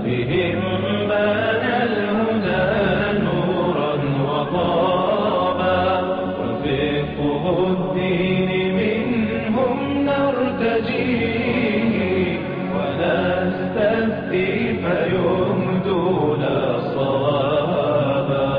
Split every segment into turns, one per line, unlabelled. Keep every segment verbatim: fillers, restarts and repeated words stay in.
بهم بان الهدى نورا وطابا وفقه الدين منهم نرتجيه ونستفتي فيهدون صوابا.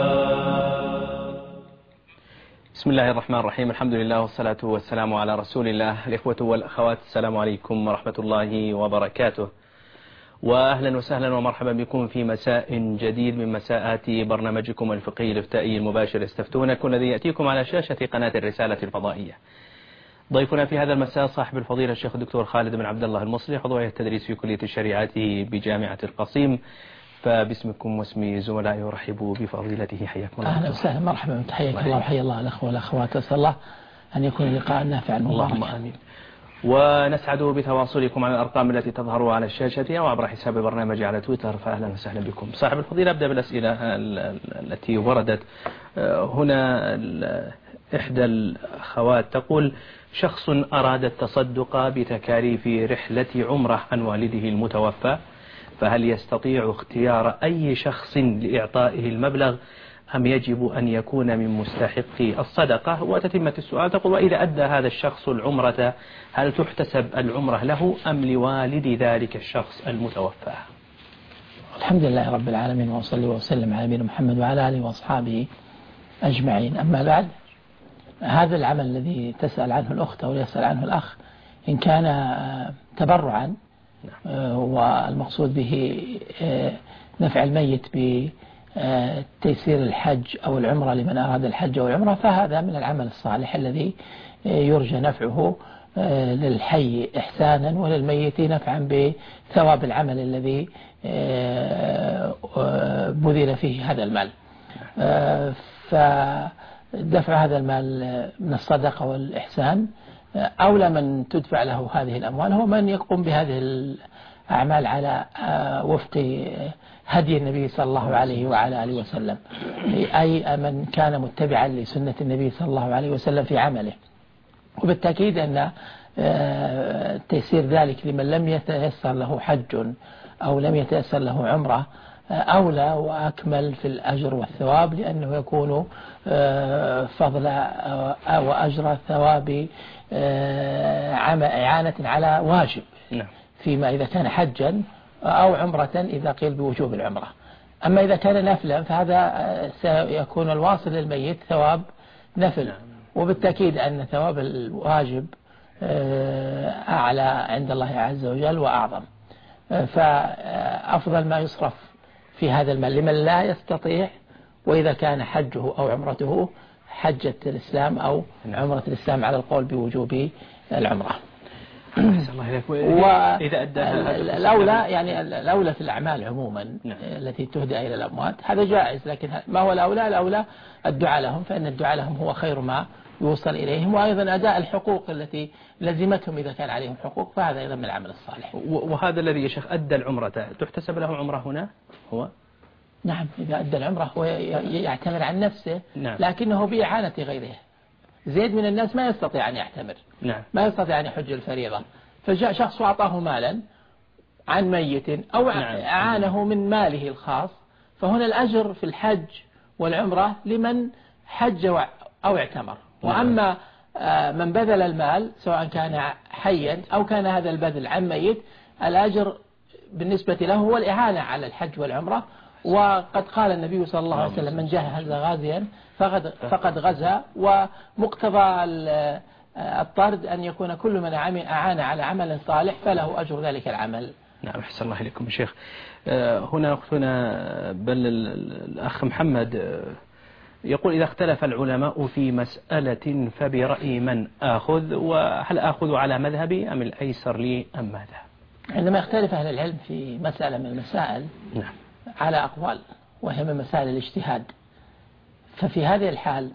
بسم الله الرحمن الرحيم. الحمد لله والصلاة والسلام على رسول الله. الإخوة والأخوات، السلام عليكم ورحمة الله وبركاته، وأهلا وسهلا ومرحبا بكم في مساء جديد من مساءات برنامجكم الفقهي الإفتائي المباشر استفتونكم، الذي يأتيكم على شاشة قناة الرسالة الفضائية. ضيفنا في هذا المساء صاحب الفضيلة الشيخ الدكتور خالد بن عبد الله المصلي، عضو هيئة التدريس في كلية الشريعة بجامعة القصيم. فباسمكم واسم زملائي أرحب بفضيلته، حياكم الله.
أهلا وسهلا، مرحبا، تحياك الله وحيا الله الأخوة والأخوات. أسأل الله أن يكون لقاء نافعا مباركا.
اللهم آمين. ونسعد بتواصلكم على الأرقام التي تظهر على الشاشة أو عبر حساب برنامج على تويتر، فأهلا وسهلا بكم. صاحب الفضيلة، أبدأ بالأسئلة التي وردت هنا. إحدى الأخوات تقول: شخص أراد التصدق بتكاليف رحلة عمرة عن والده المتوفى، فهل يستطيع اختيار أي شخص لإعطائه المبلغ أم يجب أن يكون من مستحقي الصدقة؟ وتتمة السؤال تقول: وإذا أدى هذا الشخص العمرة هل تحتسب العمرة له أم لوالد ذلك الشخص المتوفى؟
الحمد لله رب العالمين، وصلي وسلم على نبينا محمد وعلى آله وأصحابه أجمعين. أما بعد، هذا العمل الذي تسأل عنه الأخت أو يسأل عنه الأخ إن كان تبرعا والمقصود به نفع الميت بتيسير الحج أو العمرة لمن أراد الحج أو العمرة، فهذا من العمل الصالح الذي يرجى نفعه للحي إحسانا وللميت نفعا بثواب العمل الذي بذل فيه هذا المال. فدفع هذا المال من الصدقة والإحسان أولى من تدفع له هذه الأموال هو من يقوم بهذه الأعمال على وفق هدي النبي صلى الله عليه وعلى آله وسلم، أي من كان متبعا لسنة النبي صلى الله عليه وسلم في عمله. وبالتأكيد أن تيسير ذلك لمن لم يتيسر له حج أو لم يتيسر له عمرة أولى وأكمل في الأجر والثواب، لأنه يكون فضل وأجر ثواب إعانة على واجب، فيما إذا كان حجا أو عمرة إذا قيل بوجوب العمرة. أما إذا كان نفلا فهذا سيكون الواصل للميت ثواب نفل، وبالتأكيد أن ثواب الواجب أعلى عند الله عز وجل وأعظم. فأفضل ما يصرف في هذا المال لمن لا يستطيع، وإذا كان حجه أو عمرته حجة الإسلام أو عمرة الإسلام على القول بوجوب العمرة. وإذا أدى الأولى يعني الأولى في الأعمال عموما التي تهدى إلى الأموات هذا جائز، لكن ما هو الأولى؟ الأولى الدعاء لهم، فإن الدعاء لهم هو خير ما يوصل إليهم، وأيضا أداء الحقوق التي لزمتهم إذا كان عليهم حقوق، فهذا أيضا من العمل الصالح.
وهذا الذي يا شيخ أدى العمرة تحتسب له عمرة هنا هو؟
نعم، إذا أدى العمرة هو يعتمر عن نفسه، نعم. لكنه بإعانة غيره. زيد من الناس ما يستطيع أن يعتمر، نعم. ما يستطيع أن يحج الفريضة، فجاء شخص وأعطاه مالا عن ميت أو نعم. أعانه من ماله الخاص، فهنا الأجر في الحج والعمرة لمن حج أو اعتمر. وأما من بذل المال سواء كان حيا أو كان هذا البذل عن ميت، الأجر بالنسبة له هو الإعانة على الحج والعمرة. وقد قال النبي صلى الله عليه وسلم: من جهز غازيا فقد, فقد غزا. ومقتضى الطرد أن يكون كل من أعان على عمل صالح فله أجر ذلك العمل.
نعم، أحسن الله إليكم يا شيخ. هنا أختنا بل الأخ محمد يقول: إذا اختلف العلماء في مسألة فبرأي من آخذ، وهل آخذ على مذهبي أم الأيسر لي أم ماذا؟
عندما يختلف أهل العلم في مسألة من المسائل نعم. على أقوال، وهي من مسائل الاجتهاد، ففي هذه الحال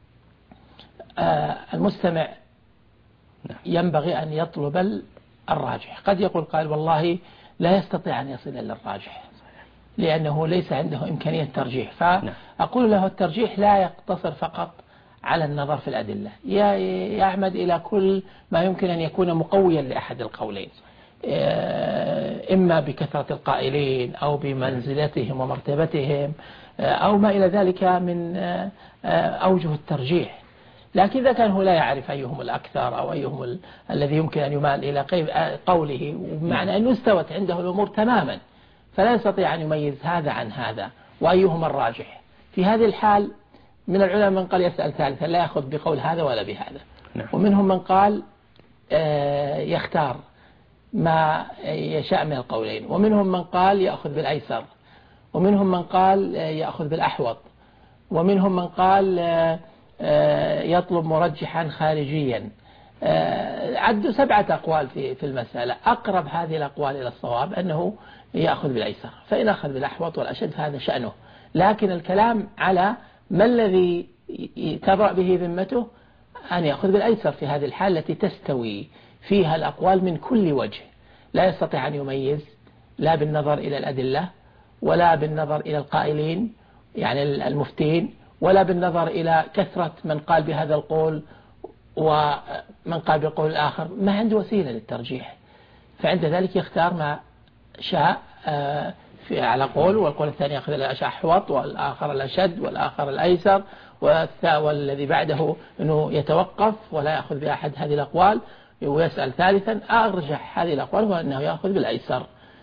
المستمع ينبغي أن يطلب الراجح. قد يقول قال: والله لا يستطيع أن يصل إلى الراجح لأنه ليس عنده إمكانية ترجيح، فأقول له الترجيح لا يقتصر فقط على النظر في الأدلة، يعمد إلى كل ما يمكن أن يكون مقويا لأحد القولين. إما بكثرة القائلين أو بمنزلتهم ومرتبتهم أو ما إلى ذلك من أوجه الترجيح. لكن إذا كان هو لا يعرف أيهم الأكثر أو أيهم ال... الذي يمكن أن يمال إلى قوله، ومعنى أنه استوت عنده الأمور تماما، فلا يستطيع أن يميز هذا عن هذا وأيهما الراجح. في هذه الحال من العلماء من قال يسأل ثالثا لا يأخذ بقول هذا ولا بهذا، ومنهم من قال يختار ما يشاء من القولين، ومنهم من قال يأخذ بالأيسر، ومنهم من قال يأخذ بالأحوط، ومنهم من قال يطلب مرجحا خارجيا. عدوا سبعة أقوال في في المسألة. أقرب هذه الأقوال إلى الصواب أنه يأخذ بالأيسر، فإن أخذ بالأحوط والأشد فهذا شأنه. لكن الكلام على ما الذي تبرأ به ذمته أن يأخذ بالأيسر في هذه الحالة التي تستوي فيها الأقوال من كل وجه، لا يستطيع أن يميز لا بالنظر إلى الأدلة ولا بالنظر إلى القائلين يعني المفتين، ولا بالنظر إلى كثرة من قال بهذا القول ومن قال بالقول الآخر، ما عنده وسيلة للترجيح. فعند ذلك يختار ما شاء في على قول، والقول الثاني يأخذ الأحوط والآخر الأشد والآخر الأيسر، والذي بعده أنه يتوقف ولا يأخذ بأحد هذه الأقوال ويسأل ثالثا. أرجح هذه الأقوال هو أنه يأخذ بالأيسر.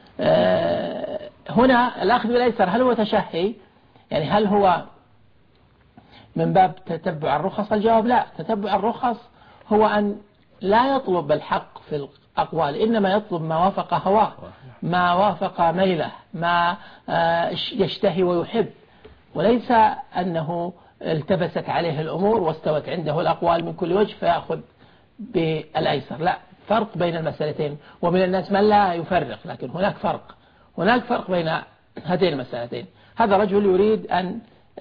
هنا الأخذ بالأيسر هل هو تشهي؟ يعني هل هو من باب تتبع الرخص؟ الجواب لا. تتبع الرخص هو أن لا يطلب الحق في الأقوال، إنما يطلب ما وافق هواه، ما وافق ميله، ما يشتهي ويحب، وليس أنه التبست عليه الأمور واستوت عنده الأقوال من كل وجه فيأخذ بالأيسر. لا، فرق بين المسألتين. ومن الناس من لا يفرق، لكن هناك فرق هناك فرق بين هذين المسألتين. هذا رجل يريد أن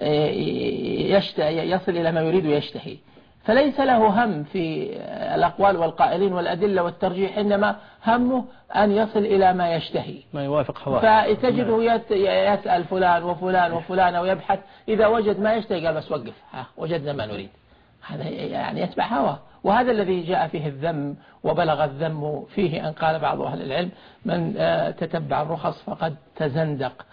يصل إلى ما يريد ويشتهي، فليس له هم في الأقوال والقائلين والأدلة والترجيح، إنما همه أن يصل إلى ما يشتهي
ما يوافق هواه.
فتجده يسأل فلان وفلان وفلان ويبحث، إذا وجد ما يشتهي قال بس وقف، ها وجدنا ما نريد. هذا يعني يتبع هواه، وهذا الذي جاء فيه الذم وبلغ الذم فيه أن قال بعض أهل العلم من تتبع الرخص فقد تزندق،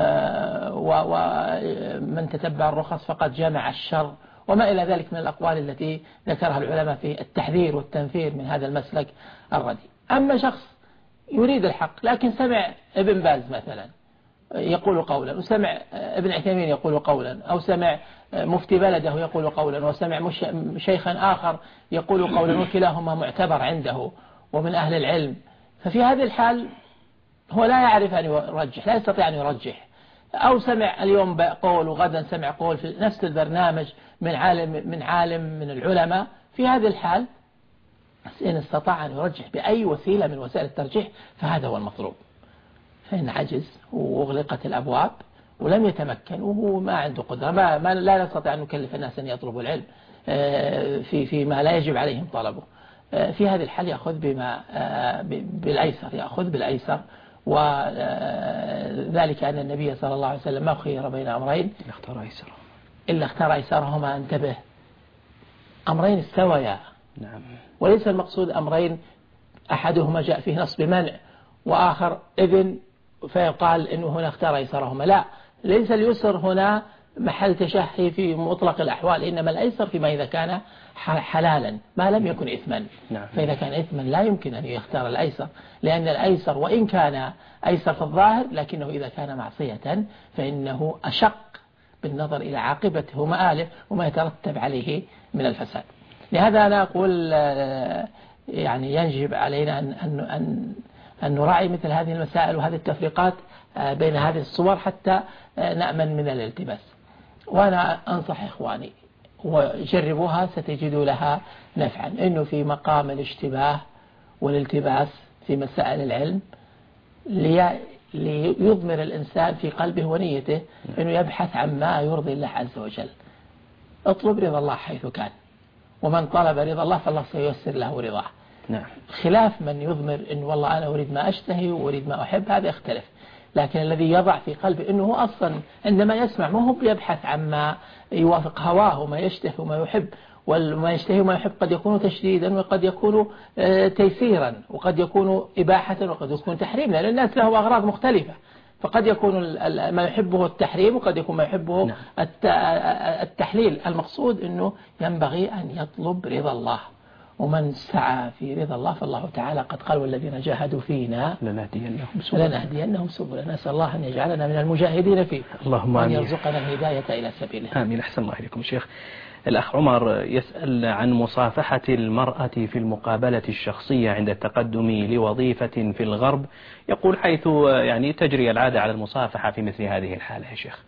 ومن تتبع الرخص فقد جمع الشر، وما إلى ذلك من الأقوال التي ذكرها العلماء في التحذير والتنفير من هذا المسلك الردي. أما شخص يريد الحق لكن سمع ابن باز مثلا يقول قولا، وسمع ابن عثيمين يقول قولا، أو سمع مفتي بلده يقول قولا، وسمع شيخا آخر يقول قولا، وكلاهما معتبر عنده ومن أهل العلم، ففي هذه الحال هو لا يعرف أن يرجح، لا يستطيع أن يرجح. أو سمع اليوم قول وغدا سمع قول في نفس البرنامج من عالم من عالم من العلماء، في هذه الحال إن استطاع أن يرجح بأي وسيلة من وسائل الترجيح فهذا هو المطلوب. فإن عجز وأغلقت الأبواب ولم يتمكن وهو ما عنده قدرة، ما, ما لا نستطيع أن نكلف الناس أن يطلبوا العلم في فيما لا يجب عليهم طلبه، في هذه الحال يأخذ بما بالأيسر، يأخذ بالأيسر. وذلك أن النبي صلى الله عليه وسلم ما خير بين أمرين
إلا اختار أيسر
إلا اختار أيسرهما. انتبه، أمرين استويا،
نعم،
وليس المقصود أمرين أحدهما جاء فيه نص بمنع وآخر إذن فيقال إنه هنا اختار أيسرهما. لا، ليس اليسر هنا محل تشهي في مطلق الأحوال، إنما الأيسر فيما إذا كان حلالا ما لم يكن إثما.
نعم.
فإذا كان إثما لا يمكن أن يختار الأيسر، لأن الأيسر وإن كان أيسر في الظاهر لكنه إذا كان معصية فإنه أشق بالنظر إلى عاقبته ومآله وما يترتب عليه من الفساد. لهذا أنا أقول يعني ينجب علينا أن, أن, أن, أن نراعي مثل هذه المسائل وهذه التفريقات بين هذه الصور حتى نأمن من الالتباس. وأنا أنصح إخواني وجربوها ستجدوا لها نفعا، إنه في مقام الاشتباه والالتباس في مسائل العلم ليضمر الإنسان في قلبه ونيته إنه يبحث عن ما يرضي الله عز وجل. اطلب رضا الله حيث كان، ومن طلب رضا الله فالله سييسر له رضاه.
نعم.
خلاف من يضمر إن والله أنا أريد ما أشتهي وأريد ما أحب، هذا يختلف. لكن الذي يضع في قلبه إنه هو أصلا عندما يسمع ما هو يبحث عن ما يوافق هواه وما يشتهي وما يحب، وما يشتهي وما يحب قد يكون تشديدا وقد يكون تيسيرا وقد يكون إباحة وقد يكون تحريما، لأن الناس لهم أغراض مختلفة، فقد يكون ما يحبه التحريم وقد يكون ما يحبه التحليل. المقصود أنه ينبغي أن يطلب رضا الله، ومن سعى في رضا الله فالله تعالى قد قال والذين جاهدوا فينا
لنهدينهم سبلنا
لنهدينهم سبلنا. نسأل الله أن يجعلنا من المجاهدين فيه،
اللهم
وأن يرزقنا الهداية إلى سبيله.
آمين. أحسن الله إليكم شيخ. الأخ عمر يسأل عن مصافحة المرأة في المقابلة الشخصية عند التقدم لوظيفة في الغرب، يقول حيث يعني تجري العادة على المصافحة في مثل هذه الحالة يا شيخ.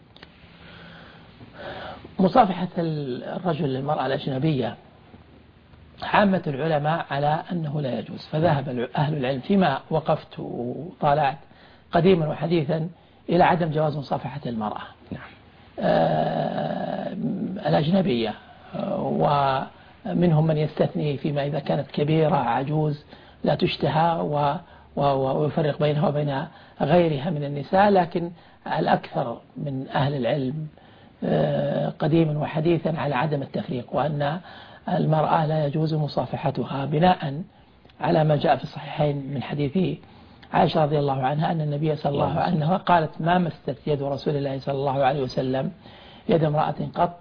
مصافحة الرجل للمرأة الأجنبية عامة العلماء على أنه لا يجوز، فذهب أهل العلم فيما وقفت وطالعت قديما وحديثا إلى عدم جواز مصافحة المرأة
نعم.
آه الأجنبية، ومنهم من يستثني فيما إذا كانت كبيرة عجوز لا تشتهى ويفرق بينها وبين غيرها من النساء، لكن الأكثر من أهل العلم قديما وحديثا على عدم التفريق، وأن المرأة لا يجوز مصافحتها بناء على ما جاء في الصحيحين من حديث عائشة رضي الله عنها أن النبي صلى الله عليه وسلم قالت ما مست يد رسول الله صلى الله عليه وسلم يد امرأة قط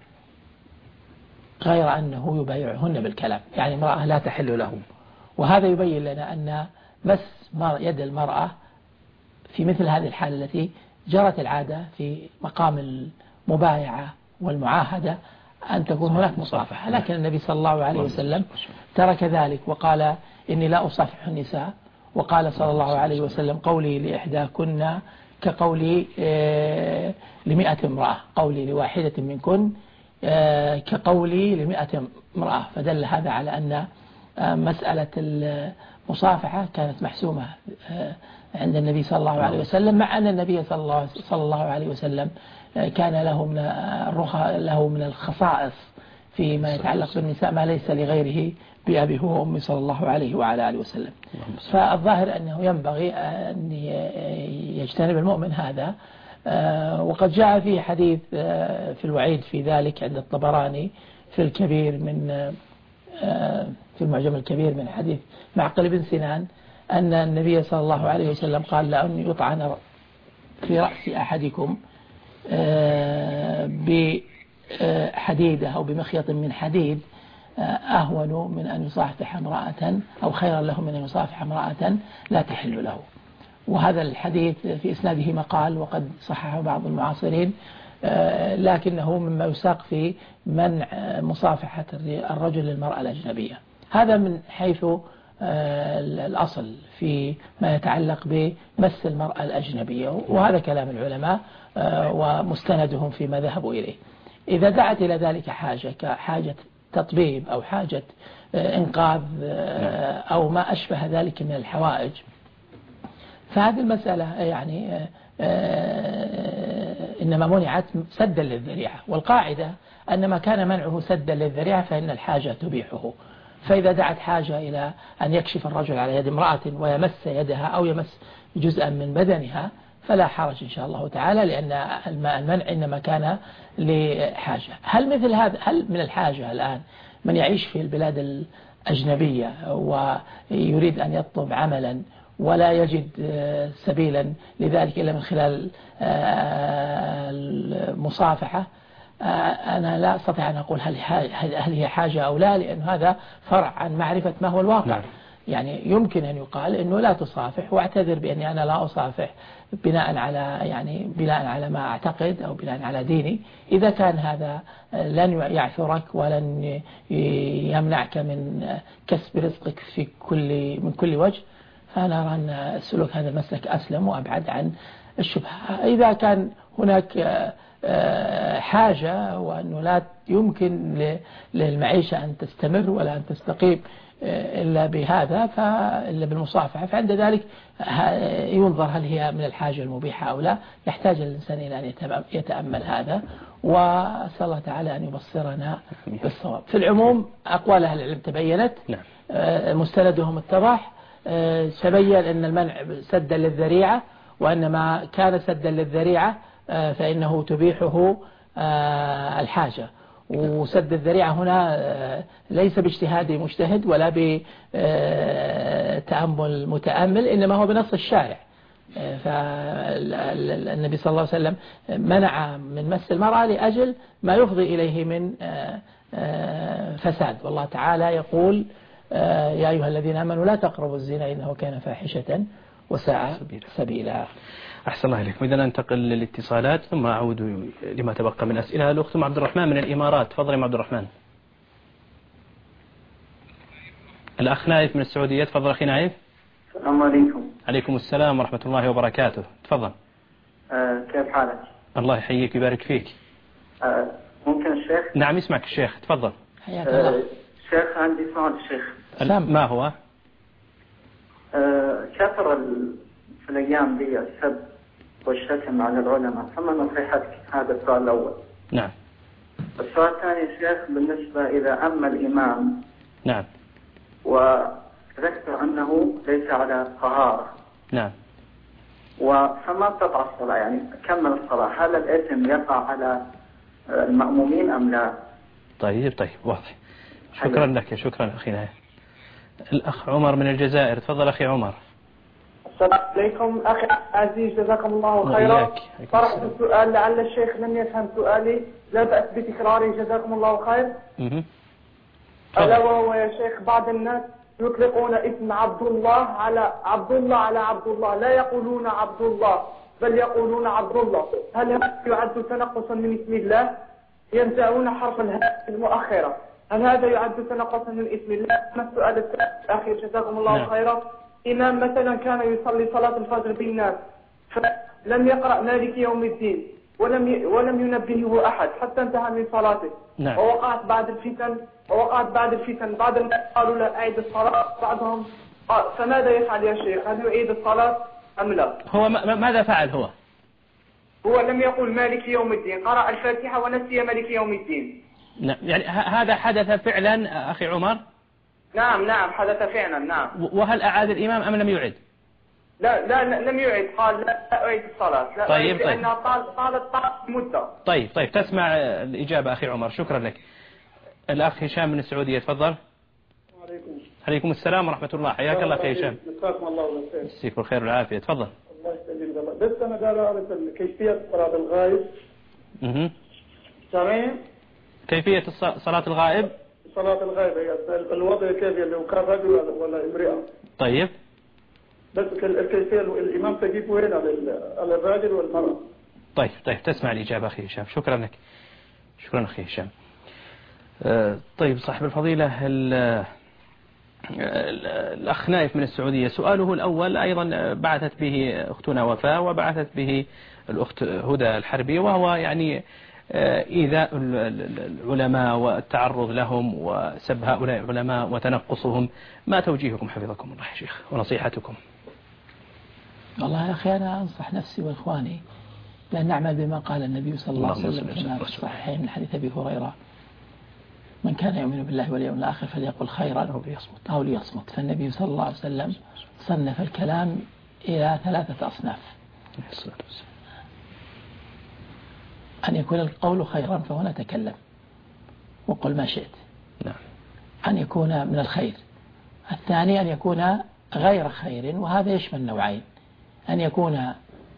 غير أنه يبايعهن بالكلام، يعني امرأة لا تحل له. وهذا يبين لنا أن مس يد المرأة في مثل هذه الحالة التي جرت العادة في مقام المبايعة والمعاهدة أن تكون هناك مصافحة، لكن النبي صلى الله عليه وسلم ترك ذلك وقال إني لا أصافح النساء، وقال صلى الله عليه وسلم قولي لإحداكن كقولي لمئة امرأة، قولي لواحدة منكن كقولي لمئة امرأة. فدل هذا على أن مسألة المصافحة كانت محسومة عند النبي صلى الله عليه وسلم، مع أن النبي صلى الله, صلى الله عليه وسلم كان له من الرخى له من الخصائص فيما يتعلق بالنساء ما ليس لغيره بأبيه وأمه صلى الله عليه وعلى آله وسلم. فالظاهر أنه ينبغي أن يجتنب المؤمن هذا، وقد جاء في حديث في الوعيد في ذلك عند الطبراني في الكبير من في المعجم الكبير من حديث معقل بن سنان أن النبي صلى الله عليه وسلم قال لأن يطعن في رأس أحدكم بحديدة أو بمخيط من حديد أهون من أن يصافح امرأة أو خيرا له من أن يصافح امرأة لا تحل له. وهذا الحديث في إسناده مقال وقد صححه بعض المعاصرين، لكنه مما يساق في منع مصافحة الرجل للمرأة الأجنبية. هذا من حيث الأصل في ما يتعلق بمس المرأة الأجنبية، وهذا كلام العلماء ومستندهم فيما ذهبوا إليه. إذا دعت إلى ذلك حاجة كحاجة تطبيب أو حاجة إنقاذ أو ما أشبه ذلك من الحوائج، فهذه المسألة يعني إنما منعت سدا للذريعة، والقاعدة أن ما كان منعه سدا للذريعة فإن الحاجة تبيحه. فإذا دعت حاجة إلى أن يكشف الرجل على يد امرأة ويمس يدها أو يمس جزءا من بدنها فلا حرج إن شاء الله تعالى، لأن المنع إنما كان لحاجة. هل مثل هذا هل من الحاجة الآن من يعيش في البلاد الأجنبية ويريد أن يطلب عملا ولا يجد سبيلا لذلك إلا من خلال المصافحة؟ أنا لا أستطيع أن أقول هل هل هي حاجة أو لا، لأن هذا فرع عن معرفة ما هو الواقع. نعم. يعني يمكن أن يقال إنه لا تصافح، واعتذر بأني أنا لا أصافح بناء على يعني بناء على ما أعتقد أو بناء على ديني. إذا كان هذا لن يعثرك ولن يمنعك من كسب رزقك في كل من كل وجه، فأنا أرى أن سلوك هذا المسلك أسلم وأبعد عن الشبهة. إذا كان هناك حاجة وأنه لا يمكن للمعيشة أن تستمر ولا أن تستقيم إلا بهذا فإلا بالمصافحة، فعند ذلك ينظر هل هي من الحاجة المبيحة أو لا. يحتاج الإنسان إلى أن يتأمل هذا، وأسأل الله تعالى أن يبصرنا بالصواب. في العموم أقوال أهل العلم تبينت، مستندهم اتضح، تبين أن المنع سدا للذريعة، وأن ما كان سدا للذريعة فإنه تبيحه الحاجة. وسد الذريعة هنا ليس باجتهاد مجتهد ولا بتأمل متأمل، إنما هو بنص الشارع. فالنبي صلى الله عليه وسلم منع من مس المرأة لأجل ما يفضي إليه من فساد. والله تعالى يقول يا أيها الذين آمنوا لا تقربوا الزنا إنه كان فاحشة وساء سبيلا.
أحسن الله إليكم. إذا ننتقل للاتصالات ثم أعود لما تبقى من أسئلة. الأخت عبد الرحمن من الإمارات، تفضل يا عبد الرحمن. الأخ نايف من السعودية، تفضل أخي نايف.
السلام عليكم.
عليكم السلام ورحمة الله وبركاته، تفضل.
أه كيف حالك؟
الله يحييك ويبارك فيك.
أه ممكن الشيخ؟
نعم يسمعك الشيخ، تفضل.
حياك الله.
أه شيخ عندي سؤال الشيخ.
ما هو؟
أه كثر في الأيام دي السب والشتم على العلماء، فما نصيحتك؟ هذا السؤال الأول.
نعم.
السؤال الثاني شيخ بالنسبة إذا أما الإمام
نعم
وذكر أنه ليس على طهارة
نعم
فما تقطع الصلاة، يعني كمل الصلاة، هل الإثم يقع على المأمومين أم لا؟
طيب طيب واضح. شكرا لك، شكرا أخي نايف. الأخ عمر من الجزائر، تفضل أخي عمر.
السلام عليكم أخي عزيز، جزاكم الله خيرا. طرحت السؤال لعل الشيخ لم يفهم سؤالي، لا بأس بتكراري جزاكم الله خير. ألا وهو يا شيخ بعض الناس يطلقون اسم عبد الله على عبد الله على عبد الله، لا يقولون عبد الله بل يقولون عبد الله، هل هذا يعد تنقصا من اسم الله؟ ينزعون حرف الهاء المؤخرة، هل هذا يعد تنقصا من اسم الله؟ ما السؤال الأخير جزاكم الله
نعم.
خيرا. إمام مثلا كان يصلي صلاة الفجر بالناس فلم يقرأ مالك يوم الدين ولم ي... ولم ينبهه أحد حتى انتهى من صلاته.
نعم.
ووقعت بعد الفتن ووقعت بعد الفتن بعد الناس قالوا لا أعيد الصلاة، بعضهم قال فماذا يفعل يا شيخ؟ هل يعيد الصلاة أم لا؟
هو م... ماذا فعل هو؟
هو لم يقول مالك يوم الدين، قرأ الفاتحة ونسي مالك يوم الدين.
نعم، يعني ه... هذا حدث فعلا أخي عمر؟
نعم نعم حدث فعلا. نعم.
وهل أعاد الإمام أم لم يعد؟
لا لا لم يعد، قال لا أعيد الصلاة. لا
طيب طيب.
لأنها طالت طالت مدة.
طيب طيب تسمع الإجابة أخي عمر، شكرا لك. الأخ هشام من السعودية، تفضل.
عليكم.
عليكم السلام ورحمة الله، حياك الله أخي هشام.
جزاكم الله بالخير.
يسيك الخير والعافية، تفضل.
الله يسلمك الله. بس أنا دار أعرف كيفية صلاة الغائب.
اها.
سامعين؟
كيفية صلاة الغائب؟
صلاة الغائب الوضع كيف، لو كان رجل ولا امرأة.
طيب.
بس الكيفية الإمام تجيب وين على الرجل والمرأة.
طيب طيب تسمع الإجابة أخي هشام، شكرا لك. شكرا أخي هشام. أه طيب صاحب الفضيلة الأخ نايف من السعودية، سؤاله الأول أيضا بعثت به أختنا وفاء وبعثت به الأخت هدى الحربي، وهو يعني إيذاء العلماء والتعرض لهم وسب هؤلاء العلماء وتنقصهم. ما توجيهكم حفظكم الله يا شيخ ونصيحتكم؟
والله يا أخي أنا أنصح نفسي وإخواني بأن نعمل بما قال النبي صلى الله عليه وسلم كما في الصحيحين من حديث أبي هريرة: من كان يؤمن بالله واليوم الآخر فليقل خيرا أو ليصمت أو ليصمت. فالنبي صلى الله عليه وسلم صنف الكلام إلى ثلاثة أصناف: أن يكون القول خيرا فهنا تكلم وقل ما شئت،
نعم.
أن يكون من الخير. الثاني أن يكون غير خير، وهذا يشمل نوعين: أن يكون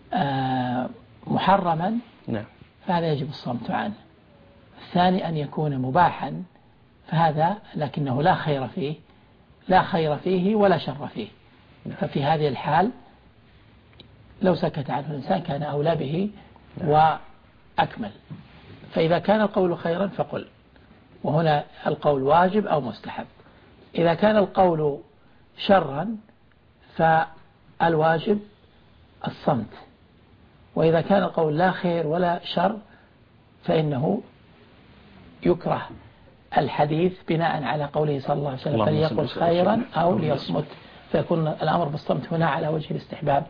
محرما،
نعم.
فهذا يجب الصمت عنه. الثاني أن يكون مباحا، فهذا لكنه لا خير فيه لا خير فيه ولا شر فيه، نعم. ففي هذه الحال لو سكت عنه الإنسان كان أولى به، نعم. وأكمل. فإذا كان القول خيرا فقل، وهنا القول واجب أو مستحب. إذا كان القول شرا فالواجب الصمت، وإذا كان القول لا خير ولا شر فإنه يكره الحديث بناء على قوله صلى الله عليه وسلم: فليقل خيرا أو ليصمت، فيكون الأمر بالصمت هنا على وجه الاستحباب،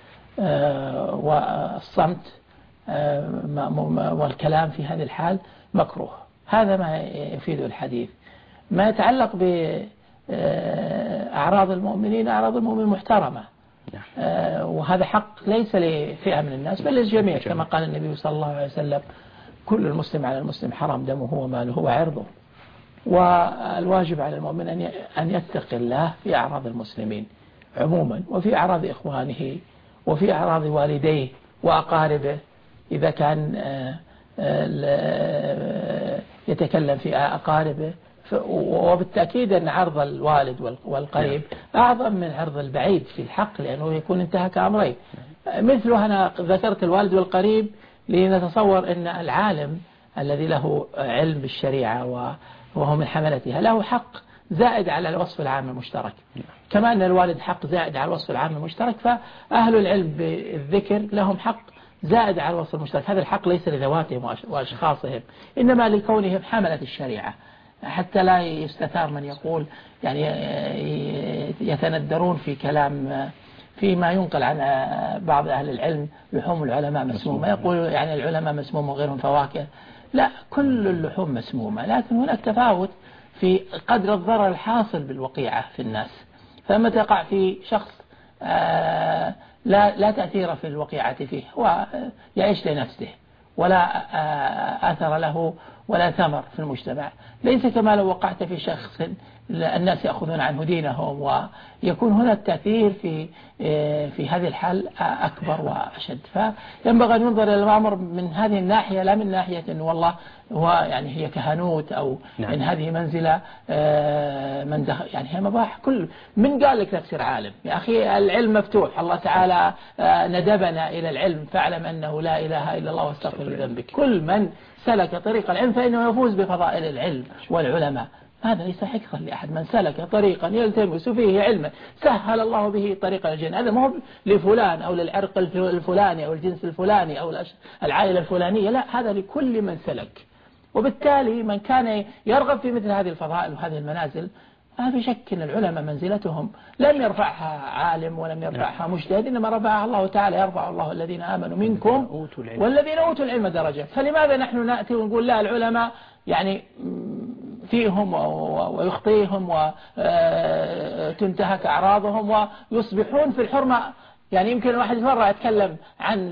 والصمت والكلام في هذه الحال مكروه. هذا ما يفيد الحديث. ما يتعلق بأعراض المؤمنين، أعراض المؤمن محترمة، وهذا حق ليس لفئة من الناس بل للجميع، كما قال النبي صلى الله عليه وسلم: كل المسلم على المسلم حرام دمه وماله وعرضه، والواجب على المؤمن أن يتقي الله في أعراض المسلمين عموما، وفي أعراض إخوانه، وفي أعراض والديه وأقاربه إذا كان يتكلم في أقاربه. وبالتأكيد أن عرض الوالد والقريب أعظم من عرض البعيد في الحق، لأنه يكون انتهك أمرين. مثله أنا ذكرت الوالد والقريب لنتصور أن العالم الذي له علم بالشريعة وهو من حملتها له حق زائد على الوصف العام المشترك، كما أن الوالد حق زائد على الوصف العام المشترك، فأهل العلم بالذكر لهم حق زائد على الوصف المشترك. هذا الحق ليس لذواتهم وأشخاصهم، إنما لكونهم حملة الشريعة، حتى لا يستثار من يقول يعني يتندرون في كلام فيما ينقل عن بعض أهل العلم لحوم العلماء مسمومة، يقول يعني العلماء مسموم وغيرهم فواكه. لا، كل اللحوم مسمومة، لكن هناك تفاوت في قدر الضرر الحاصل بالوقيعة في الناس. فلما تقع في شخص لا لا تأثير في الوقيعة فيه، هو يعيش لنفسه ولا أثر له ولا ثمر في المجتمع، ليس كما لو وقعت في شخص الناس يأخذون عنه دينهم، ويكون هنا التأثير في في هذه الحال أكبر وأشد. فينبغي أن ينظر إلى الأمر من هذه الناحية، لا من ناحية أنه والله هو يعني هي كهنوت أو نعم. إن هذه منزلة من دخل، يعني هي مباح. كل من قال لك تصير عالم يا أخي؟ العلم مفتوح، الله تعالى ندبنا إلى العلم، فاعلم أنه لا إله إلا الله واستغفر لذنبك. كل من سلك طريق العلم فإنه يفوز بفضائل العلم والعلماء. هذا ليس حكرا لأحد، من سلك طريقا يلتمس فيه علما سهل الله به طريق الجنة. هذا ما هو لفلان أو للعرق الفلاني أو الجنس الفلاني أو العائلة الفلانية، لا، هذا لكل من سلك. وبالتالي من كان يرغب في مثل هذه الفضائل وهذه المنازل، ما في شك أن العلماء منزلتهم لم يرفعها عالم ولم يرفعها مجتهد، إنما رفعها الله تعالى. يرفع الله الذين آمنوا منكم والذين أوتوا العلم درجات. فلماذا نحن نأتي ونقول لا، العلماء يعني فيهم ويخطيهم وتنتهك أعراضهم ويصبحون في الحرمة؟ يعني يمكن الواحد مرة يتكلم عن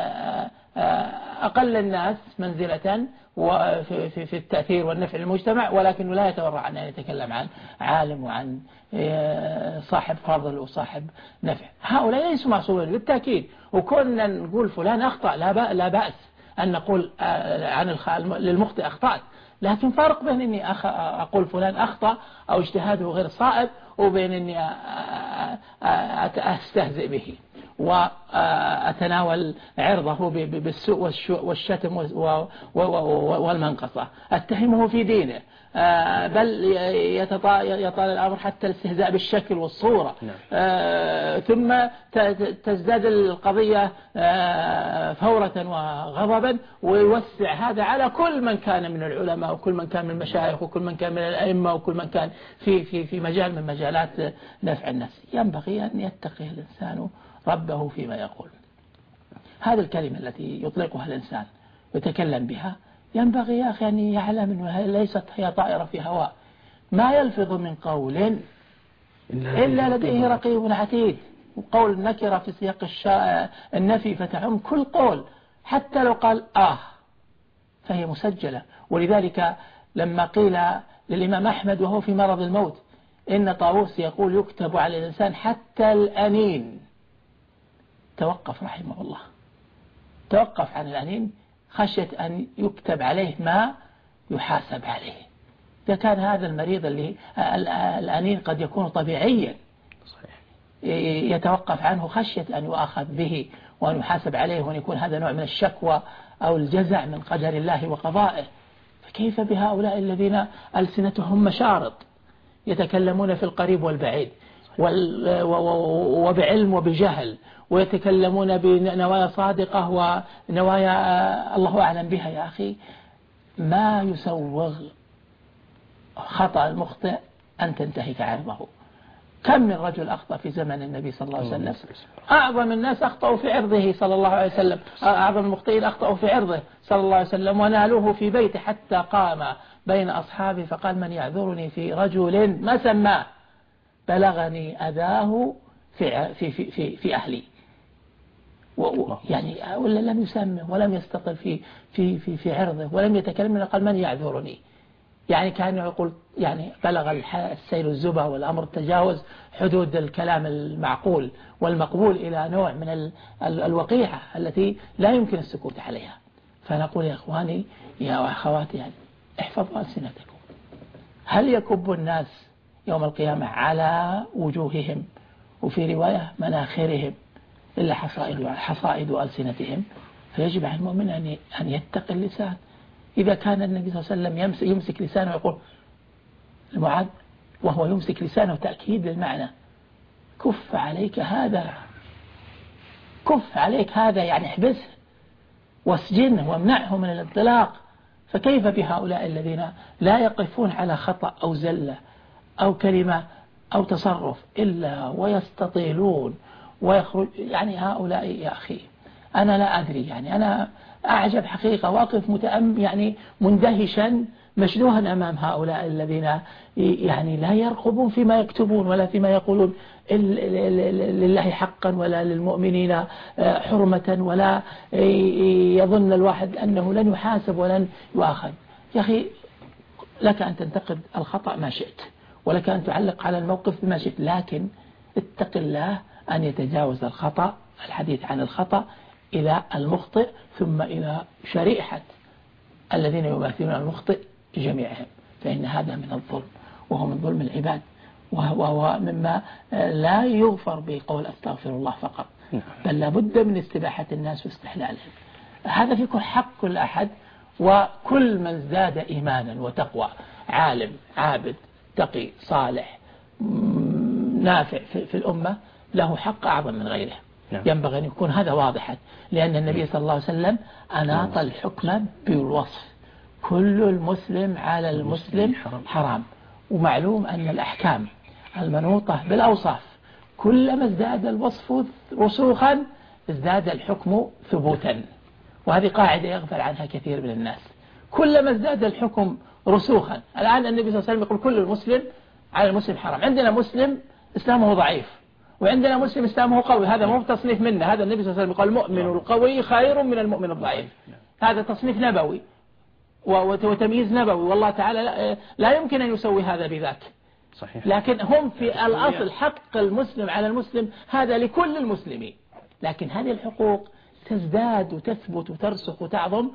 أقل الناس منزلة وفي في في التأثير والنفع للمجتمع، ولكنه لا يتورع عن أن يتكلم عن عالم وعن صاحب فضل وصاحب نفع. هؤلاء ليسوا معصومين بالتأكيد، وكنا نقول فلان أخطأ، لا لا بأس أن نقول عن للمخطئ أخطأت، لكن فرق بين أني أقول فلان أخطأ أو اجتهاده غير صائب، وبين أني أستهزئ به وأتناول عرضه بالسوء والشتم والمنقصة، أتهمه في دينه، بل يطال الأمر حتى الاستهزاء بالشكل والصورة. ثم تزداد القضية فورة وغضبا، ويوسع هذا على كل من كان من العلماء وكل من كان من المشايخ وكل من كان من الأئمة وكل من كان في في في مجال من مجالات نفع الناس. ينبغي أن يتقي الإنسان ربه فيما يقول. هذه الكلمة التي يطلقها الإنسان ويتكلم بها ينبغي يا أخي أن يعلم أنها ليست هي طائرة في هواء. ما يلفظ من قول إلا لديه رقيب عتيد. وقول النكرة في سياق النفي فتعم كل قول، حتى لو قال آه فهي مسجلة. ولذلك لما قيل للإمام أحمد وهو في مرض الموت إن طاووس يقول يكتب على الإنسان حتى الأنين، توقف رحمه الله، توقف عن الأنين خشية أن يكتب عليه ما يحاسب عليه. إذا كان هذا المريض اللي الأنين قد يكون طبيعيا يتوقف عنه خشية أن يؤاخذ به وأن يحاسب عليه، وأن يكون هذا نوع من الشكوى أو الجزع من قدر الله وقضائه، فكيف بهؤلاء الذين ألسنتهم مشارط يتكلمون في القريب والبعيد وبعلم وبجهل، ويتكلمون بنوايا صادقة ونوايا الله أعلم بها. يا أخي ما يسوغ خطأ المخطئ أن تنتهك عرضه. كم من رجل أخطأ في زمن النبي صلى الله عليه وسلم، أعظم الناس أخطأوا في عرضه صلى الله عليه وسلم، أعظم المخطئين أخطأوا في عرضه صلى الله عليه وسلم، ونالوه في بيته حتى قام بين أصحابه فقال من يعذرني في رجل ما سماه بلغني أذاه في, في, في, في, في أهلي. و يعني ولا لم يسمه ولم يستقل في في في في عرضه ولم يتكلم، قال من يعذرني. يعني كان يقول يعني بلغ السيل الزبا والأمر تجاوز حدود الكلام المعقول والمقبول إلى نوع من الوقيحة التي لا يمكن السكوت عليها. فنقول يا إخواني يا أخواتي يعني احفظوا ألسنتكم. هل يكب الناس يوم القيامة على وجوههم وفي رواية مناخرهم إلا حصائد حصائد ألسنتهم؟ فيجب على المؤمن أن يتقي اللسان. إذا كان النبي صلى الله عليه وسلم يمسك, يمسك لسانه ويقول لمعاذ وهو يمسك لسانه تأكيد للمعنى كف عليك هذا، كف عليك هذا يعني احبسه واسجنه وامنعه من الانطلاق. فكيف بهؤلاء الذين لا يقفون على خطأ أو زلة أو كلمة أو تصرف إلا ويستطيلون ويخرج؟ يعني هؤلاء يا أخي أنا لا أدري، يعني أنا أعجب حقيقة، واقف متأم يعني مندهشا مشدوها أمام هؤلاء الذين يعني لا يرقبون فيما يكتبون ولا فيما يقولون لله حقا ولا للمؤمنين حرمة، ولا يظن الواحد أنه لن يحاسب ولن يؤاخذ. يا أخي لك أن تنتقد الخطأ ما شئت ولك أن تعلق على الموقف بما شئت، لكن اتق الله أن يتجاوز الخطأ الحديث عن الخطأ إلى المخطئ ثم إلى شريحة الذين يماثلون المخطئ جميعهم، فإن هذا من الظلم وهو من ظلم العباد وهو مما لا يغفر بقول أستغفر الله فقط، بل لابد من استباحة الناس واستحلالهم. هذا في كل حق كل أحد، وكل من ازداد إيمانا وتقوى عالم عابد تقي صالح نافع في الأمة له حق أعظم من غيره. ينبغي أن يكون هذا واضحا، لأن النبي صلى الله عليه وسلم أناط الحكم بالوصف. كل المسلم على المسلم حرام، ومعلوم أن الأحكام المنوطة بالأوصاف كلما ازداد الوصف رسوخا ازداد الحكم ثبوتا، وهذه قاعدة يغفل عنها كثير من الناس. كلما ازداد الحكم رسوخا، الآن النبي صلى الله عليه وسلم يقول كل المسلم على المسلم حرام. عندنا مسلم إسلامه ضعيف وعندنا مسلم إسلامه قوي، هذا مو تصنيف منا، هذا النبي صلى الله عليه وسلم قال المؤمن القوي خير من المؤمن الضعيف، هذا تصنيف نبوي وتمييز نبوي، والله تعالى لا يمكن أن يسوي هذا بذاك. صحيح. لكن هم في الأصل حق المسلم على المسلم هذا لكل المسلمين، لكن هذه الحقوق تزداد وتثبت وترسخ وتعظم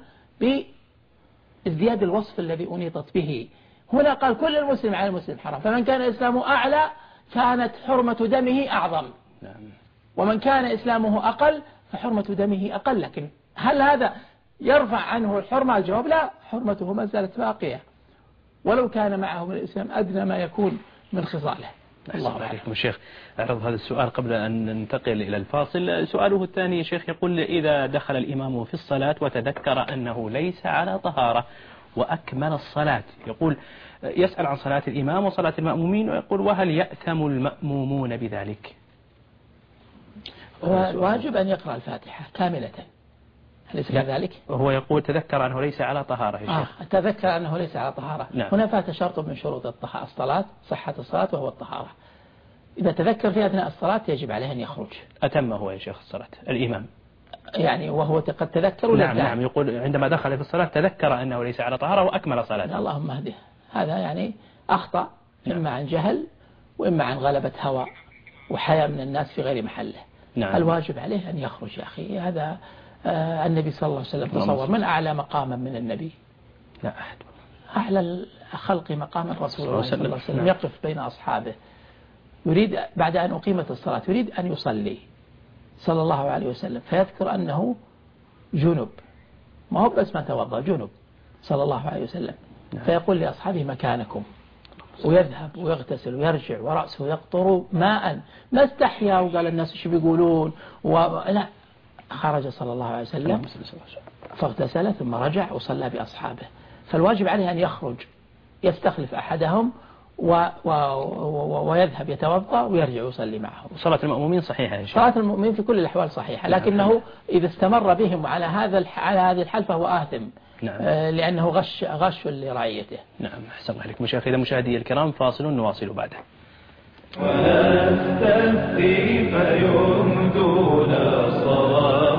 بازدياد الوصف الذي أنيطت به. هنا قال كل المسلم على المسلم حرام، فمن كان إسلامه أعلى كانت حرمة دمه أعظم، ومن كان إسلامه أقل فحرمة دمه أقل. لكن هل هذا يرفع عنه الحرمة؟ الجواب لا، حرمته ما زالت باقية ولو كان معه من الإسلام أدنى ما يكون من خصاله.
الله عليكم الشيخ. أعرض هذا السؤال قبل أن ننتقل إلى الفاصل. سؤاله الثاني شيخ يقول إذا دخل الإمام في الصلاة وتذكر أنه ليس على طهارة وأكمل الصلاة، يقول يسأل عن صلاة الإمام وصلاة المأمومين، ويقول وهل يأثم المأمومون بذلك؟
واجب أن يقرأ الفاتحة كاملة، أليس كذلك؟
هو يقول تذكر أنه ليس على طهارة.
آه تذكر أنه ليس على طهارة. نعم. هنا فات شرط من شروط الصلاة، صحة الصلاة، وهو الطهارة. إذا تذكر في أثناء الصلاة يجب عليه أن يخرج.
أتم هو يا شيخ الصلاة الإمام
يعني وهو قد تذكر ولا
نعم لا؟ نعم يقول عندما دخل في الصلاة تذكر أنه ليس على طهارة وأكمل صلاته.
اللهم اهده، هذا يعني أخطأ. نعم. إما عن جهل وإما عن غلبة هوى وحياء من الناس في غير محله. نعم. الواجب عليه أن يخرج يا أخي. هذا آه النبي صلى الله عليه وسلم تصور من أعلى مقاما من النبي؟
لا أحد.
أعلى الخلق مقاما رسول الله صلى الله عليه وسلم يقف بين أصحابه يريد بعد أن أقيمت الصلاة يريد أن يصلي صلى الله عليه وسلم، فيذكر أنه جنب، ما هو بس ما توضأ، جنب صلى الله عليه وسلم. نعم. فيقول لأصحابه مكانكم، ويذهب ويغتسل ويرجع ورأسه يقطر ماء، ما استحيا وقال الناس شو بيقولون ولا، خرج صلى الله عليه وسلم فاغتسل ثم رجع وصلى بأصحابه. فالواجب عليه أن يخرج يستخلف أحدهم و و و ويذهب يتوضأ ويرجع يصلي معه.
صلاة المأمومين صحيحة يا شيخ.
صلاة المؤمنين في كل الأحوال صحيحة، لكنه إذا استمر بهم على هذا على هذه الحال فهو آثم. نعم. آه لأنه غش غش لرعيته.
نعم أحسن الله عليكم مشاهدي مشاهدي الكرام، فاصل نواصل بعده.
ونستفتي فيمدون الصواب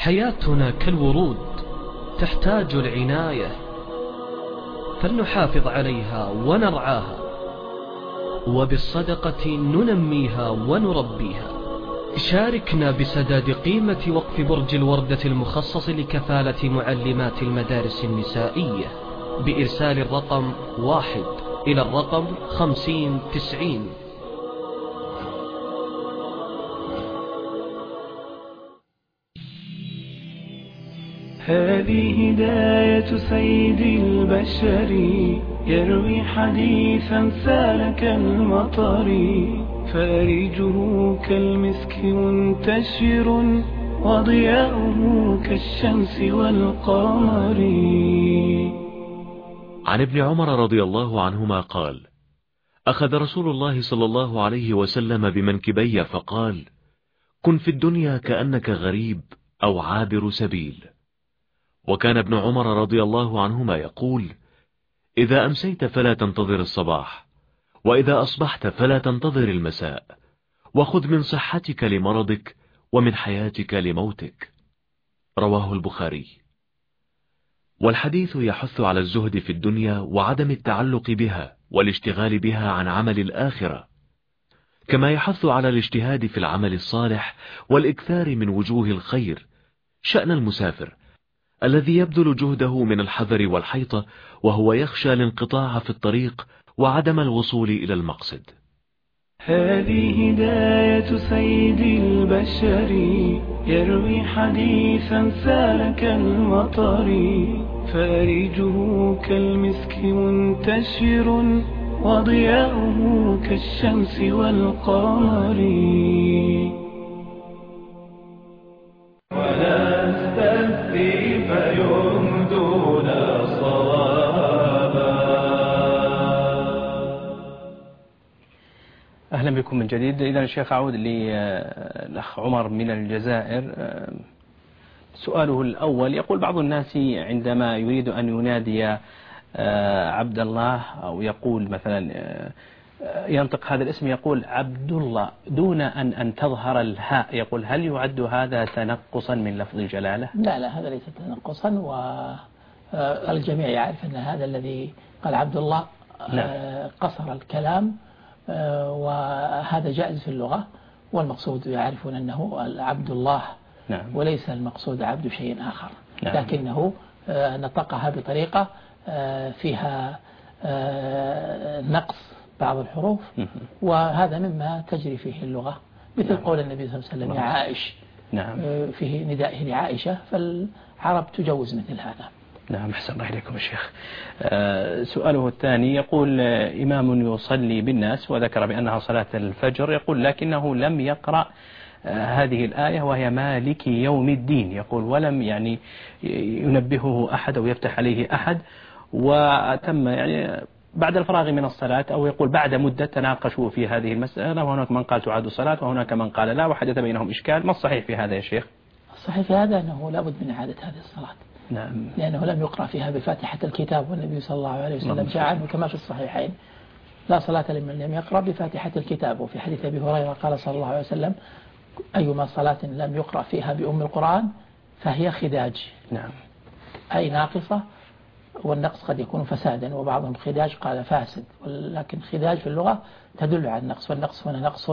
حياتنا كالورود تحتاج العناية، فلنحافظ عليها ونرعاها، وبالصدقة ننميها ونربيها. شاركنا بسداد قيمة وقف برج الوردة المخصص لكفالة معلمات المدارس النسائية بإرسال الرقم واحد إلى الرقم خمسين تسعين.
هذه هداية سيد البشر، يروي حديثا سال كالمطر، فارجه كالمسك منتشر، وضياؤه كالشمس والقمر.
عن ابن عمر رضي الله عنهما قال: أخذ رسول الله صلى الله عليه وسلم بمنكبي فقال: كن في الدنيا كأنك غريب أو عابر سبيل. وكان ابن عمر رضي الله عنهما يقول: إذا أمسيت فلا تنتظر الصباح، وإذا أصبحت فلا تنتظر المساء، وخذ من صحتك لمرضك ومن حياتك لموتك. رواه البخاري. والحديث يحث على الزهد في الدنيا وعدم التعلق بها والاشتغال بها عن عمل الآخرة، كما يحث على الاجتهاد في العمل الصالح والإكثار من وجوه الخير، شأن المسافر الذي يبذل جهده من الحذر والحيطة وهو يخشى الانقطاع في الطريق وعدم الوصول إلى المقصد.
هذه هداية سيد البشر، يروي حديثا سال كالمطر، فارجه كالمسك منتشر، وضياؤه كالشمس والقمر. ولا استفتي فيمدون صوابا.
أهلا بكم من جديد. إذا الشيخ أعود للأخ عمر من الجزائر. سؤاله الأول يقول: بعض الناس عندما يريد أن ينادي عبد الله أو يقول مثلا ينطق هذا الاسم يقول عبد الله دون أن أن تظهر الهاء، يقول: هل يعد هذا تنقصا من لفظ الجلالة؟
لا لا، هذا ليس تنقصا، والجميع يعرف أن هذا الذي قال عبد الله قصر الكلام، وهذا جائز في اللغة، والمقصود يعرفون أنه عبد الله،
نعم.
وليس المقصود عبد شيء آخر،
نعم.
لكنه نطقها بطريقة فيها نقص بعض الحروف، وهذا مما تجري فيه اللغة، مثل نعم. قول النبي صلى الله عليه وسلم: يا عائش،
نعم.
فيه ندائه لعائشة، فالعرب تجوز مثل هذا.
نعم، أحسن الله إليكم الشيخ. سؤاله الثاني يقول: إمام يصلي بالناس وذكر بأنها صلاة الفجر، يقول لكنه لم يقرأ هذه الآية وهي مالك يوم الدين، يقول ولم يعني ينبهه أحد أو يفتح عليه أحد، وتم يعني بعد الفراغ من الصلاة، أو يقول بعد مدة تناقشوا في هذه المسألة، وهناك من قال تعاد الصلاة وهناك من قال لا، وحدث بينهم إشكال. ما الصحيح في هذا يا شيخ؟
الصحيح في هذا أنه لابد من إعادة هذه الصلاة،
نعم.
لأنه لم يقرأ فيها بفاتحة الكتاب، والنبي صلى الله عليه وسلم جاء عنه كما في الصحيحين: لا صلاة لمن لم يقرأ بفاتحة الكتاب. وفي حديث أبي هريرة قال صلى الله عليه وسلم: أيما صلاة لم يقرأ فيها بأم القرآن فهي خداج،
نعم.
أي ناقصة، والنقص قد يكون فسادا، وبعضهم خداج قال فاسد، ولكن خداج في اللغة تدل على النقص، والنقص هنا نقص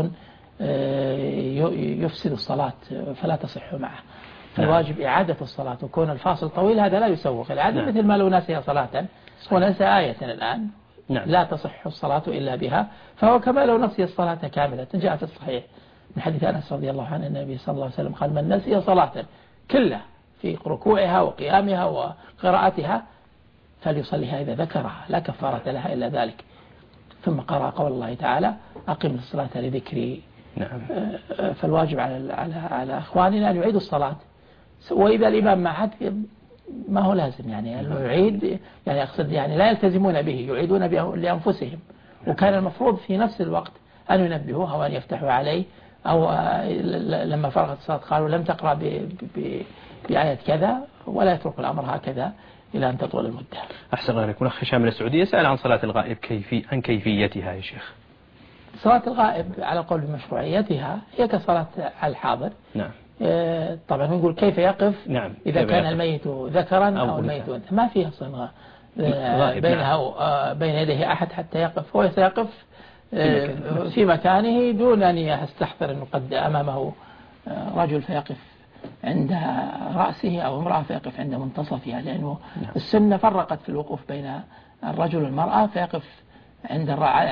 يفسد الصلاة فلا تصح معه، فالواجب إعادة الصلاة، وكون الفاصل طويل هذا لا يسوق الإعادة، مثل ما لو نسي صلاة ونسى آية الآن
نعم.
لا تصح الصلاة إلا بها، فهو كما لو نسي الصلاة كاملة. جاء في الصحيح من حديث أنس رضي الله عنه النبي صلى الله عليه وسلم قال: من نسي صلاة كلها في ركوعها وقيامها وقراءتها فليصليها إذا ذكرها، لا كفارة لها إلا ذلك. ثم قرأ قول الله تعالى: أقم الصلاة لذكري.
نعم.
فالواجب على على على أخواننا أن يعيدوا الصلاة، وإذا الإمام ما حد ما هو لازم يعني أنه يعيد، يعني أقصد يعني لا يلتزمون به، يعيدون لأنفسهم، وكان المفروض في نفس الوقت أن ينبهوه أو أن يفتحوا عليه، أو لما فرغت الصلاة قالوا لم تقرأ بآية كذا، ولا يترك الأمر هكذا إلى أن تطول المدة.
أحسن الله عليكم. أخ هشام من السعودية سأل عن صلاة الغائب كيفي عن كيفيتها يا شيخ.
صلاة الغائب على قول بمشروعيتها هي كصلاة الحاضر،
نعم.
طبعا نقول كيف يقف
نعم.
إذا كان يقف. الميت ذكرا أو, أو الميت أنثى، ما فيها أصلا بينها نعم. بين يديه أحد حتى يقف، هو سيقف في, مكان. في مكانه دون أن يستحضر أنه قد أمامه رجل فيقف عند رأسه أو امرأة فيقف عند منتصفها، لأنه نعم. السنة فرقت في الوقوف بين الرجل والمرأة، فيقف عند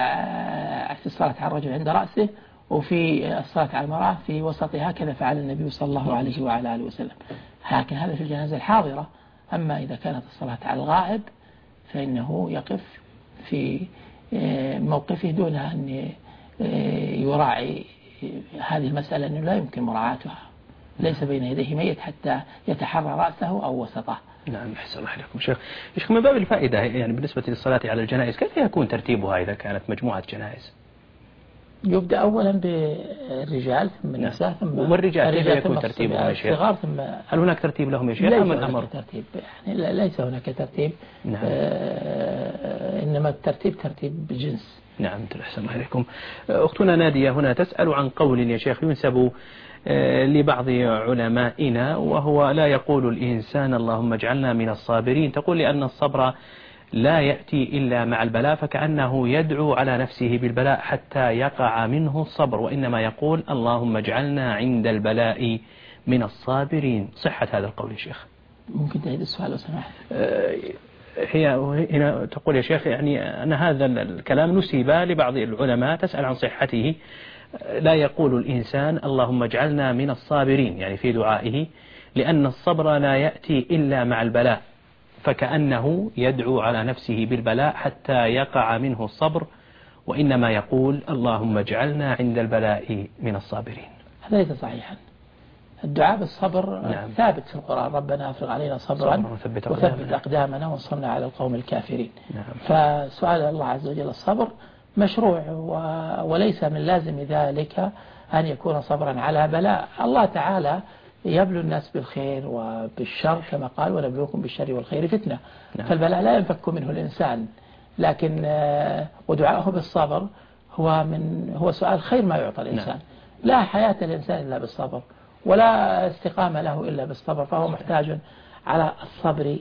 في الصلاة على الرجل عند رأسه، وفي الصلاة على المرأة في وسطها، هكذا فعل النبي صلى الله عليه وعلى آله وسلم. لكن هذا في الجنازة الحاضرة. أما إذا كانت الصلاة على الغائب فإنه يقف في موقفه دون أن يراعي هذه المسألة، أنه لا يمكن مراعاتها، ليس بين يديه ميت حتى يتحرى رأسه أو وسطه.
نعم. أحسن الله عليكم شيخ. شيخ من باب الفائدة يعني بالنسبة للصلاة على الجنائز، كيف يكون ترتيبها إذا كانت مجموعة جنائز؟
يبدأ أولا بالرجال ثم النساء ثم
والرجال كيف يكون ترتيبهم يا شيخ؟
ثم
هل هناك ترتيب لهم يا شيخ؟
ليس هناك ترتيب، يعني ليس هناك ترتيب.
نعم.
آه إنما الترتيب ترتيب بجنس.
نعم. أحسن الله عليكم. أختنا نادية هنا تسأل عن قول يا شيخ ينسب لبعض علمائنا، وهو لا يقول الإنسان اللهم اجعلنا من الصابرين، تقول لأن الصبر لا يأتي إلا مع البلاء، فكأنه يدعو على نفسه بالبلاء حتى يقع منه الصبر، وإنما يقول اللهم اجعلنا عند البلاء من الصابرين. صحة هذا القول يا شيخ؟
ممكن تعيد السؤال لو سمحت؟
هي هنا تقول يا شيخ يعني أن هذا الكلام نسب لبعض العلماء، تسأل عن صحته. لا يقول الإنسان اللهم اجعلنا من الصابرين يعني في دعائه، لأن الصبر لا يأتي إلا مع البلاء، فكأنه يدعو على نفسه بالبلاء حتى يقع منه الصبر، وإنما يقول اللهم اجعلنا عند البلاء من الصابرين.
هذا ليس صحيحا. الدعاء بالصبر نعم. ثابت في القرآن، ربنا افرغ علينا صبرا وثبت أقدامنا, أقدامنا وانصرنا على القوم الكافرين. نعم. فسؤال الله عز وجل الصبر مشروع، وليس من لازم ذلك أن يكون صبرا على بلاء. الله تعالى يبلو الناس بالخير وبالشر كما قال ونبلوكم بالشر والخير فتنة. نعم. فالبلاء لا ينفك منه الإنسان، لكن ودعائه بالصبر هو من هو سؤال خير ما يعطى الإنسان. نعم. لا حياة الإنسان إلا بالصبر، ولا استقامة له إلا بالصبر، فهو محتاج على الصبر،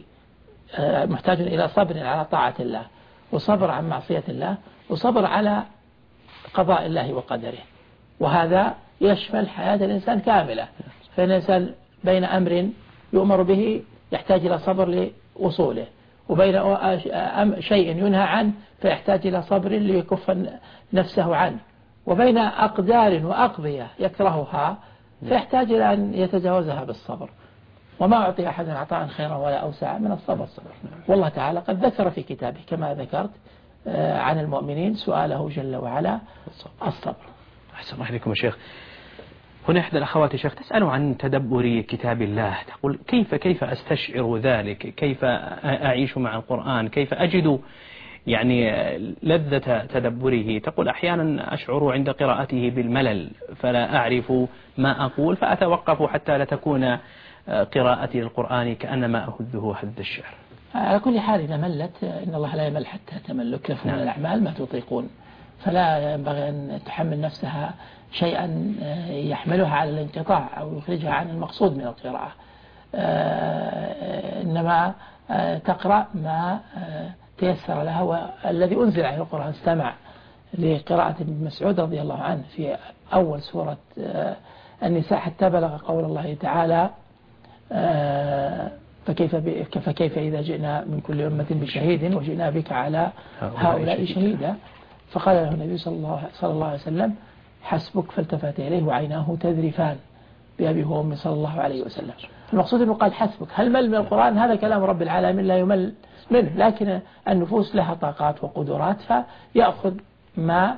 محتاج إلى صبر على طاعة الله، وصبر عن معصية الله، وصبر على قضاء الله وقدره، وهذا يشمل حياة الإنسان كاملة. فالإنسان بين أمر يؤمر به يحتاج إلى صبر لوصوله، وبين شيء ينهى عنه فيحتاج إلى صبر ليكف نفسه عنه، وبين أقدار وأقضية يكرهها فيحتاج إلى أن يتجاوزها بالصبر. وما أعطي أحد عطاء خيرا ولا أوسع من الصبر. والله تعالى قد ذكر في كتابه كما ذكرت عن المؤمنين سؤاله جل وعلا الصبر.
أحسن الله عليكم يا شيخ. هنا إحدى الأخوات يا شيخ تسأل عن تدبر كتاب الله، تقول كيف كيف أستشعر ذلك، كيف أعيش مع القرآن، كيف أجد يعني لذة تدبره. تقول أحيانا أشعر عند قراءته بالملل فلا أعرف ما أقول، فأتوقف حتى لا تكون قراءتي للقرآن كأنما أهده هد الشعر.
على كل حال إذا ملت إن الله لا يمل حتى تمل، كلفوا من الأعمال ما تطيقون، فلا ينبغي أن تحمل نفسها شيئا يحملها على الانقطاع أو يخرجها عن المقصود من القراءة، إنما تقرأ ما تيسر لها. والذي أنزل عليه القرآن استمع لقراءة ابن مسعود رضي الله عنه في أول سورة النساء حتى بلغ قول الله تعالى فكيف, فكيف إذا جئنا من كل أمة بشهيد وجئنا بك على هؤلاء شهيدا، فقال له النبي صلى الله, صلى الله عليه وسلم حسبك، فالتفت إليه وعيناه تذرفان بأبي وأمي صلى الله عليه وسلم. المقصود أنه قال حسبك. هل مل من القرآن؟ هذا كلام رب العالمين لا يمل منه، لكن النفوس لها طاقات وقدرات فيأخذ ما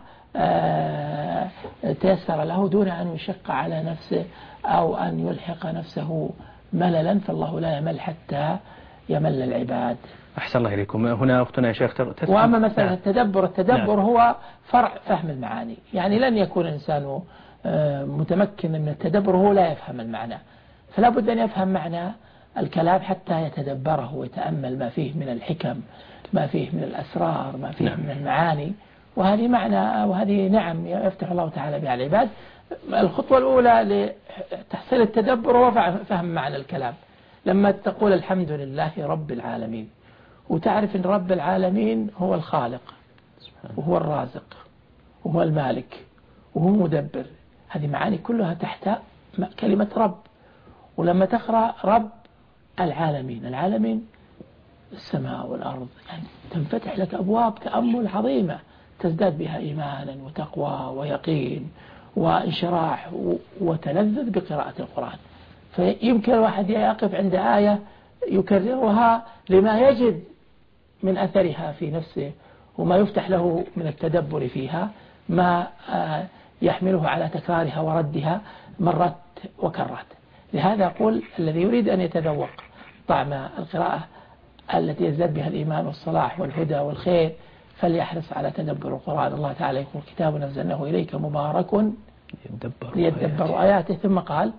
تيسر له دون أن يشق على نفسه أو أن يلحق نفسه مللا، فالله لا يمل حتى يمل العباد.
أحسن الله إليكم. هنا أختنا يا شيخ تسمع.
وأما مثلا التدبر، التدبر نعم. هو فرع فهم المعاني، يعني لن يكون إنسان متمكن من التدبر وهو لا يفهم المعنى، فلا بد أن يفهم معنى الكلام حتى يتدبره ويتأمل ما فيه من الحكم، ما فيه من الأسرار، ما فيه نعم. من المعاني، وهذه معنى وهذه نعم يفتح الله تعالى بها العباد. الخطوة الأولى لتحصيل التدبر هو فهم معنى الكلام. لما تقول الحمد لله رب العالمين وتعرف أن رب العالمين هو الخالق وهو الرازق وهو المالك وهو مدبر، هذه معاني كلها تحت كلمة رب. ولما تقرأ رب العالمين، العالمين السماء والأرض، يعني تنفتح لك أبواب تأمل عظيمة تزداد بها إيمانا وتقوى ويقين وانشراح وتلذذ بقراءة القرآن. فيمكن الواحد يقف عند آية يكررها لما يجد من أثرها في نفسه وما يفتح له من التدبر فيها، ما يحمله على تكرارها وردها مرات وكرات. لهذا أقول الذي يريد أن يتذوق طعم القراءة التي يزداد بها الإيمان والصلاح والهدى والخير فليحرص على تدبر القرآن. الله تعالى يقول كتاب نزلناه إليك مبارك ليدبروا آياته، ثم قال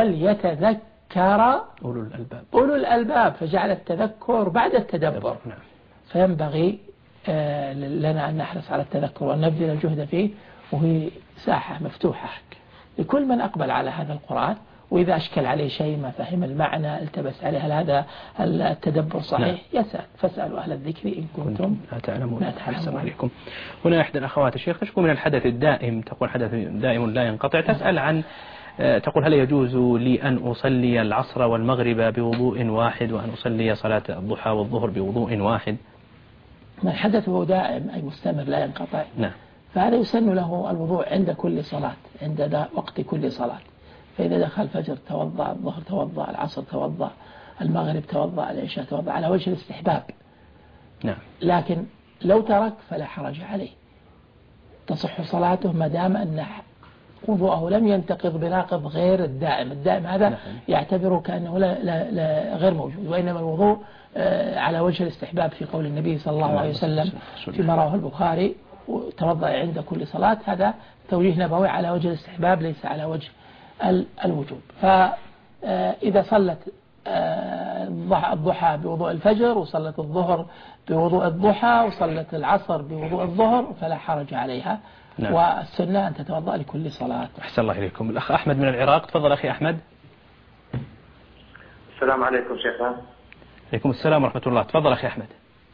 وليتذكر أولو الألباب أولو الألباب، فجعل التذكر بعد التدبر. فينبغي لنا أن نحرص على التذكر وأن نبذل الجهد فيه، وهي ساحة مفتوحة لكل من أقبل على هذا القرآن. وإذا أشكل عليه شيء ما فهم المعنى التبس عليه هل هذا التدبر صحيح يسأل، فاسألوا أهل الذكر إن كنتم لا تعلمون.
أحسن عليكم. هنا إحدى الأخوات الشيخ تشكو من الحدث الدائم، تقول حدث دائم لا ينقطع، تسأل عن تقول هل يجوز لي أن أصلي العصر والمغرب بوضوء واحد وأن أصلي صلاة الضحى والظهر بوضوء واحد؟
ما الحدث هو دائم أي مستمر لا ينقطع،
نعم،
فهذا يسن له الوضوء عند كل صلاة، عند وقت كل صلاة. فإذا دخل الفجر توضأ، الظهر توضأ، العصر توضأ، المغرب توضأ، العشاء توضأ، على وجه الاستحباب.
نعم.
لكن لو ترك فلا حرج عليه، تصح صلاته ما دام أن وضوءه لم ينتقض بناقض غير الدائم. الدائم هذا نعم. يعتبره كأنه لا لا لا غير موجود، وإنما الوضوء على وجه الاستحباب في قول النبي صلى الله عليه وسلم فيما رواه البخاري توضأ عند كل صلاة، هذا توجيه نبوي على وجه الاستحباب ليس على وجه الوجوب. فإذا صلت الضحى بوضوء الفجر وصلت الظهر بوضوء الضحى وصلت العصر بوضوء الظهر فلا حرج عليها. نعم. والسنة أن تتوضأ لكل صلاة.
أحسن الله إليكم. الأخ أحمد من العراق، تفضل أخي أحمد.
السلام عليكم شيخنا.
عليكم السلام ورحمة الله، تفضل أخي أحمد.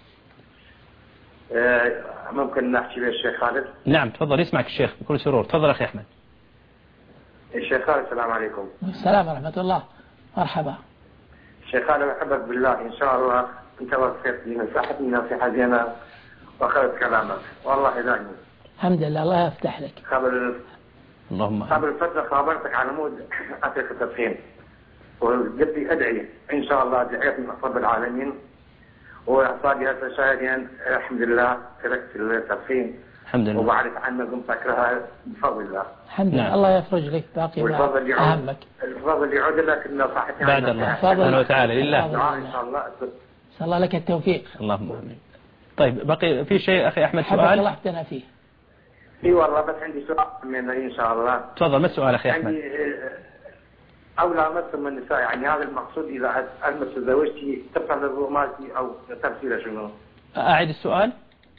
ممكن نحكي بالشيخ خالد؟
نعم تفضل، يسمعك الشيخ بكل سرور، تفضل أخي أحمد.
الشيخ خالد السلام عليكم.
السلام ورحمة الله، مرحبا.
الشيخ خالد أحبك بالله، إن شاء الله أنت وفقت لي نصيحتني نصيحة زينة وأخذت كلامك والله داعي.
الحمد لله، الله يفتح لك.
قبل
اللهم
قبل فترة خابرتك على مود أترك التدخين، وقلت لي أدعي إن شاء الله دعيت من رب العالمين، وصادي هسه شاهدين الحمد لله تركت التدخين
الحمد لله،
وبعرف عنك قمت أكرهها بفضل الله.
الحمد لله. الله يفرج لك باقي
والفضل يعود
أهمك.
الفضل يعود لك نصيحتي
بعد الله سبحانه وتعالى لله
إن شاء الله.
إن شاء الله لك التوفيق.
اللهم آمين. طيب بقي في شيء أخي أحمد سؤال؟
حبك الله احتنا فيه.
اي والله بس عندي سؤال من ان شاء الله.
تفضل، ما السؤال اخي احمد؟
عندي اولى مسلم النساء، يعني هذا المقصود اذا المس زوجتي تبقى للوضوء مالتي او تفسيره شنو؟
اعد السؤال.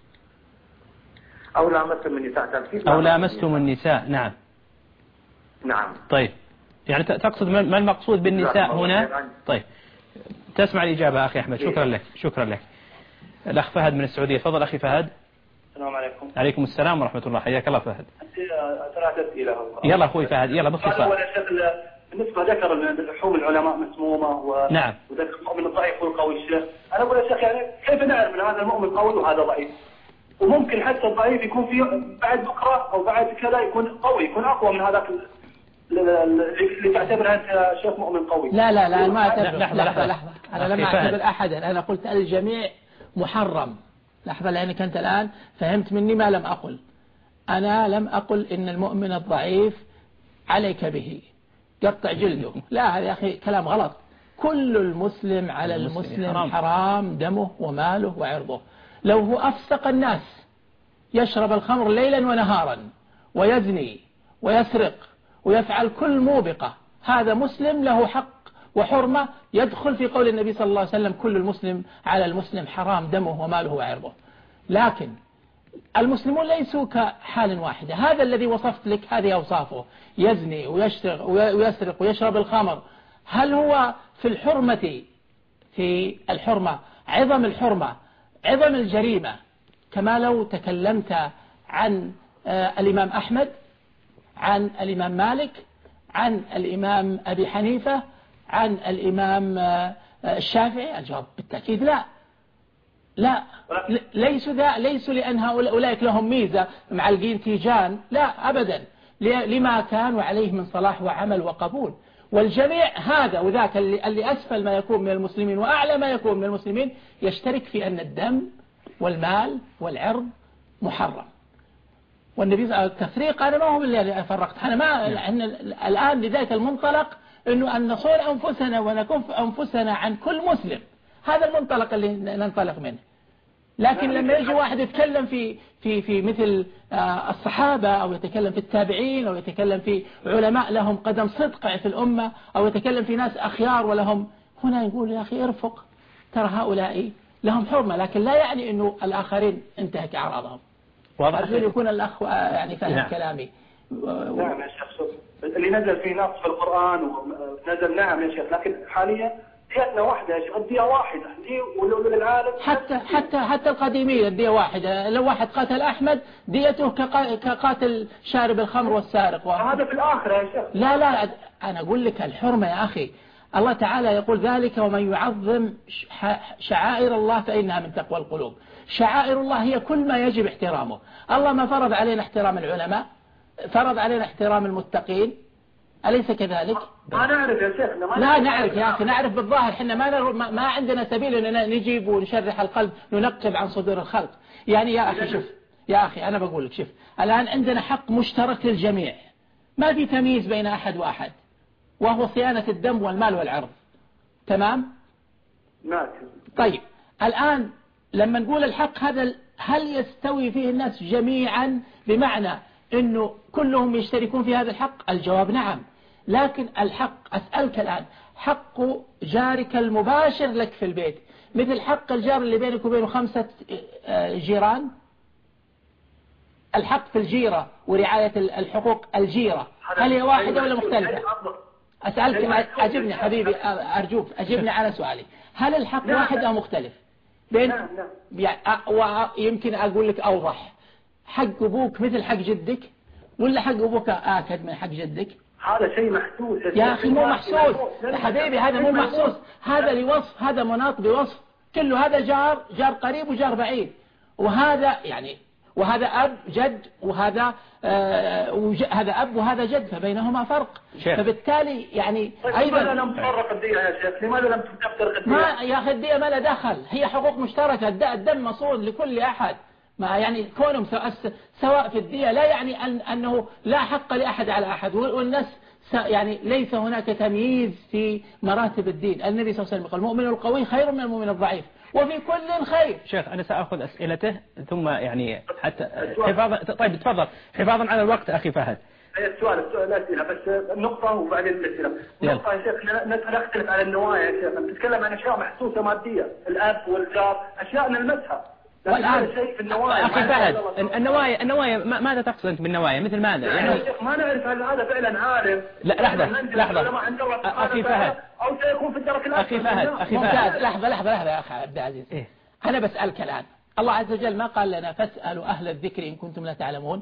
او لامستم النساء تفسير
او لامستم النساء. نعم
نعم.
طيب يعني تقصد ما المقصود بالنساء هنا؟ طيب تسمع الاجابه اخي احمد. شكرا لك شكرا لك. الاخ فهد من السعوديه، تفضل اخي فهد.
السلام عليكم.
عليكم السلام ورحمة الله، حياك الله فهد.
ثلاث أسئلة.
يلا أخوي فهد يلا باختصار.
أول شيء بالنسبة ذكر أن لحوم العلماء مسمومة و...
نعم.
وذكر المؤمن الضعيف والقوي. الشيخ أنا أقول يا شيخ يعني كيف نعرف من هذا المؤمن قوي وهذا ضعيف؟ وممكن حتى الضعيف يكون فيه بعد بكرة أو بعد كذا يكون قوي، يكون أقوى من هذاك اللي تعتبره أنت يا شيخ مؤمن قوي.
لا لا لا أنا ما أعتبر. لحظة لحظة لحظة. أنا لم أعتبر أحدا، أنا قلت الجميع محرم. لحظة لأنك أنت الآن فهمت مني ما لم أقل. أنا لم أقل إن المؤمن الضعيف عليك به قطع جلده، لا هذا يا أخي كلام غلط. كل المسلم على المسلم حرام, حرام دمه وماله وعرضه. لو هو أفسق الناس يشرب الخمر ليلا ونهارا ويزني ويسرق ويفعل كل موبقة، هذا مسلم له حق وحرمة يدخل في قول النبي صلى الله عليه وسلم كل المسلم على المسلم حرام دمه وماله وعرضه. لكن المسلمون ليسوا كحال واحدة. هذا الذي وصفت لك هذه أوصافه، يزني ويشتغ ويسرق ويشرب الخمر، هل هو في الحرمة في الحرمة عظم الحرمة عظم الجريمة كما لو تكلمت عن الإمام أحمد، عن الإمام مالك، عن الإمام أبي حنيفة، عن الإمام الشافعي؟ الجواب بالتأكيد لا. لا ليسوا ذا ليسوا لأن أولئك لهم ميزة معلقين تيجان، لا أبدا، لما كانوا عليه من صلاح وعمل وقبول. والجميع هذا وذاك اللي أسفل ما يكون من المسلمين وأعلى ما يكون من المسلمين يشترك في أن الدم والمال والعرض محرم. والنبي التفريق أنا ما هو اللي فرقت أنا ما إحنا الآن لذلك المنطلق إنه أن نصون أنفسنا ونكف أنفسنا عن كل مسلم، هذا المنطلق اللي ننطلق منه. لكن لما يجي واحد يتكلم في في في مثل الصحابة أو يتكلم في التابعين أو يتكلم في علماء لهم قدم صدق في الأمة أو يتكلم في ناس أخيار ولهم، هنا يقول يا أخي ارفق، ترى هؤلاء لهم حرمة، لكن لا يعني إنه الآخرين انتهك أعراضهم. واضح أن يكون الأخ يعني فهم نعم. كلامي.
نعم يا شيخ، اللي نزل في نص في القرآن ونزل نعم يا شيخ، لكن حاليا ديتنا واحدة يا شيخ، الدية واحدة دي ولو للعالم.
حتى حتى حتى القديمية الدية واحدة، لو واحد قاتل أحمد ديته كقاتل شارب الخمر والسارق.
هذا في الآخرة يا شيخ.
لا لا أنا أقول لك الحرمة يا أخي، الله تعالى يقول ذلك ومن يعظم شعائر الله فإنها من تقوى القلوب. شعائر الله هي كل ما يجب احترامه. الله ما فرض علينا احترام العلماء، فرض علينا احترام المتقين، أليس كذلك؟
ما نعرف يا شيخ.
لا نعرف يا أخي، نعرف بالظاهر، حنا ما ما عندنا سبيل أن نجيب ونشرح القلب ننقب عن صدور الخلق. يعني يا أخي شوف يا أخي أنا بقول لك شوف، الآن عندنا حق مشترك للجميع، ما في تمييز بين أحد وأحد، وهو صيانة الدم والمال والعرض. تمام؟
نعم.
طيب الآن لما نقول الحق هذا هل يستوي فيه الناس جميعا بمعنى أنه كلهم يشتركون في هذا الحق؟ الجواب نعم. لكن الحق أسألك الآن، حق جارك المباشر لك في البيت مثل حق الجار اللي بينك وبينه خمسة جيران؟ الحق في الجيرة ورعاية الحقوق الجيرة هل هي واحدة ولا مختلفة؟ أسألك أجبني حبيبي أرجوك أجبني على سؤالي، هل الحق واحد أو مختلف؟ بين ويمكن أقول لك أوضح، حق أبوك مثل حق جدك ولا حق أبوك آكد من حق جدك؟
هذا شيء محسوس
يا أخي مو محسوس يا حبيبي، هذا مو محسوس، هذا لوصف، هذا مناط بوصف، كله هذا جار جار قريب وجار بعيد، وهذا يعني وهذا أب جد وهذا آه هذا أب وهذا جد، فبينهما فرق شيخ. فبالتالي يعني
أيضا لماذا لم تفرق الدية يا شيخ؟ لماذا لم تفرق الدية؟
ما يا أخي الدية ما لها دخل، هي حقوق مشتركة، الدم مصون لكل أحد، ما يعني كونهم سواء في الدية لا يعني أن أنه لا حق لأحد على أحد، والناس يعني ليس هناك تمييز في مراتب الدين. النبي صلى الله عليه وسلم قال المؤمن القوي خير من المؤمن الضعيف وفي كل خير.
شيخ أنا سأخذ أسئلته ثم يعني حتى حفاظا، طيب تفضل حفاظا على الوقت أخي فهد.
السؤال السؤال الأسئلة بس النقطة وبعدين الأسئلة. النقطة يا شيخ نختلف على النوايا يا شيخ، نتكلم عن أشياء محسوسة مادية، الأب والجار أشياء نلمسها.
والآن
شيء في النوايا
أخي فهد، النوايا النوايا ماذا تقصد أنت بالنوايا؟ مثل ماذا؟
يعني ما نعرف هل هذا فعلا عارف.
لا لحظة لحظة أخي فهد،
أو سيكون في الدرك الأسفل.
أخي فهد أخي
فهد لحظة لحظة لحظة يا أخي عبد العزيز، إيه؟ أنا بسألك الآن، الله عز وجل ما قال لنا فاسألوا أهل الذكر إن كنتم لا تعلمون؟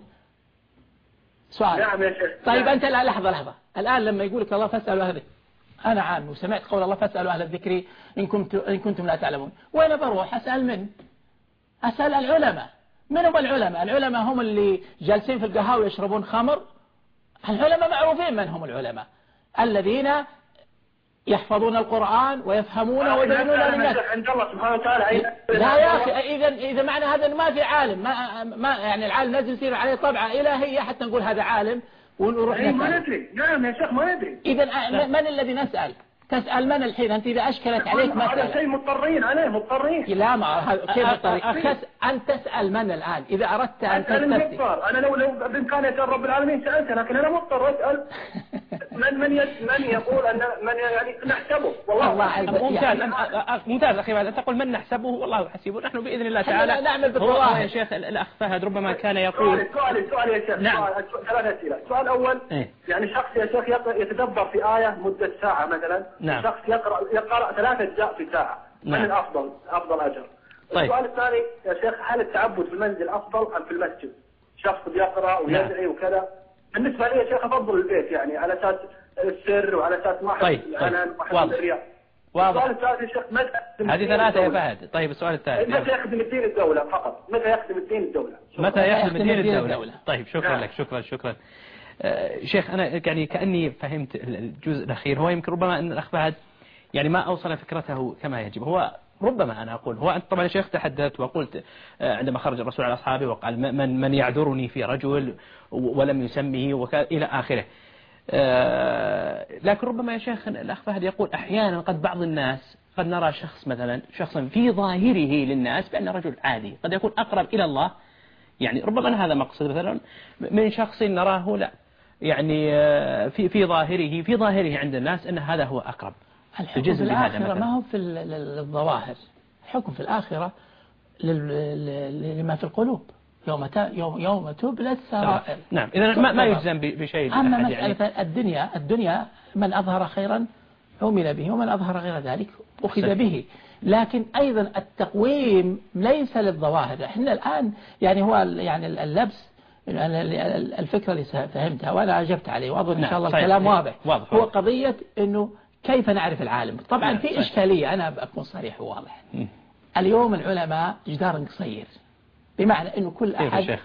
سؤال.
نعم يا شيخ.
طيب نعم. أنت لا لحظة لحظة الآن لما يقولك الله فاسألوا أهل الذكر، أنا عام وسمعت قول الله فاسألوا أهل الذكر إن كنتم إن كنتم لا تعلمون، وين بروح أسأل من؟ أسأل العلماء. من هم العلماء؟ العلماء هم اللي جالسين في القهاوي يشربون خمر. العلماء معروفين من هم العلماء، الذين يحفظون القرآن ويفهمونه ويبينون للناس.
عند الله سبحانه وتعالى.
لا يا أخي، إذا إذا معنى هذا ما في عالم، ما ما يعني العالم لازم يصير عليه طبعة إلهية حتى نقول هذا عالم ونروح
نسأل. ما ندري. نعم يا شيخ ما ندري.
إذا من الذي نسأل؟ تسأل من الحين أنت إذا أشكلت عليك مسألة؟
هذا شيء مضطرين عليه مضطرين.
لا ما كيف مضطرين؟ أن تسأل من الآن إذا أردت أن تستفتي.
أنا لو لو بإمكاني أسأل رب العالمين سألت، لكن أنا مضطر أسأل. من من من يقول أن من يعني نحسبه والله
ممتاز ممتاز أخي فهد، تقول من نحسبه والله حسيبه. نحن بإذن الله تعالى نعمل بالظواهر. يا شيخ الأخ فهد ربما كان يقول
سؤال سؤال يا شيخ. نعم. ثلاث أسئلة. السؤال الأول إيه؟ يعني شخص يا شيخ يتدبر في آية مدة ساعة مثلا. نعم. شخص يقرأ يقرأ ثلاثة أجزاء في ساعة. نعم. من الأفضل أفضل أجر. طيب. السؤال الثاني يا شيخ، هل التعبد في المنزل أفضل أم في المسجد؟ شخص بيقرأ ويدعي وكذا. بالنسبة لي يا شيخ أفضل البيت، يعني على أساس السر وعلى أساس ما
طيب.
أنا واحد الرياء.
واضح.
السؤال الثالث يا شيخ، متى
هذه ثلاثة يا فهد. طيب السؤال الثالث،
متى يخدم الدين الدولة فقط؟ متى يخدم الدين الدولة؟
متى يخدم الدين الدولة؟ الدولة. طيب شكرا نعم. لك شكرا شكرا آه شيخ. أنا يعني كأني فهمت الجزء الأخير. هو يمكن ربما أن الأخ فهد يعني ما أوصل فكرته كما يجب. هو ربما أنا أقول هو أنت طبعا يا شيخ تحدثت وقلت عندما خرج الرسول على أصحابه وقال من من يعذرني في رجل ولم يسمه إلى آخره. لكن ربما يا شيخ الأخ فهد يقول أحيانا قد بعض الناس قد نرى شخص مثلا شخصا في ظاهره للناس بأنه رجل عادي، قد يكون أقرب إلى الله. يعني ربما هذا مقصد مثلا من شخص نراه لا يعني في في ظاهره في ظاهره عند الناس أن هذا هو أقرب.
الحكم في الآخرة ما هو في الظواهر، الحكم في الآخرة لما في القلوب. يوم يوم يوم تبلى السرائر.
نعم. إذا ما ما يجزم بشيء.
أما مسألة يعني الدنيا الدنيا من أظهر خيرا عمل به ومن أظهر غير ذلك أخذ به. لكن أيضا التقويم ليس للظواهر. إحنا الآن يعني هو يعني اللبس الفكرة اللي فهمتها وأنا أجبت عليه وأظن إن شاء الله الكلام واضح. واضح. هو قضية إنه كيف نعرف العالم. طبعا نعم. في إشكالية أنا أكون صريح وواضح. م. اليوم العلماء جدار قصير، بمعنى أنه كل أحد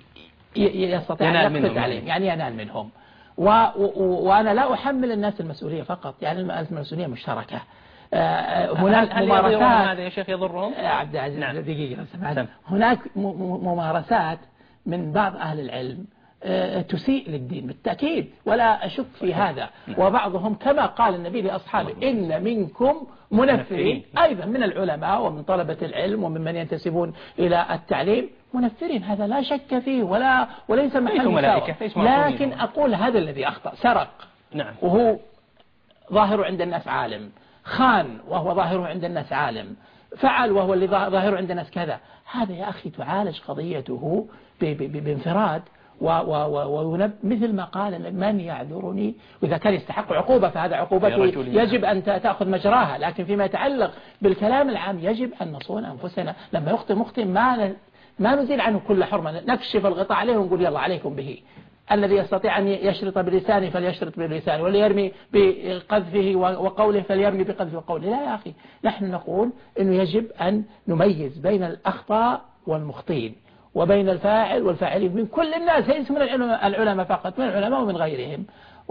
يستطيع أن يقفز عليهم يعني ينال منهم. و و وأنا لا أحمل الناس المسؤولية فقط، يعني المسؤولية مشتركة. هناك
هل
ممارسات
هذا يا شيخ يضرهم؟
عبد العزيز نعم. دقيقة سمعت. هناك ممارسات من بعض أهل العلم تسيء للدين بالتأكيد ولا أشك في هذا. وبعضهم كما قال النبي لأصحابه إن منكم منفرين، أيضا من العلماء ومن طلبة العلم ومن ينتسبون إلى التعليم منفرين، هذا لا شك فيه ولا وليس محل مساواة. لكن أقول هذا الذي أخطأ سرق نعم. وهو ظاهر عند الناس عالم، خان وهو ظاهر عند الناس عالم، فعل وهو اللي ظاهر عند الناس كذا، هذا يا أخي تعالج قضيته بانفراد وينب مثل ما قال من يعذرني، وإذا كان يستحق عقوبة فهذا عقوبته يجب أن تأخذ مجراها. لكن فيما يتعلق بالكلام العام يجب أن نصون أنفسنا. لما يخطئ مخطئ ما ما نزيل عنه كل حرمة، نكشف الغطاء عليه ونقول يلا عليكم به. الذي يستطيع أن يشرط بلسانه فليشرط بلسانه، واللي يرمي بقذفه وقوله فليرمي بقذفه وقوله. لا يا أخي، نحن نقول أنه يجب أن نميز بين الأخطاء والمخطئين وبين الفاعل والفاعلين من كل الناس، ليس من العلماء فقط، من العلماء ومن غيرهم.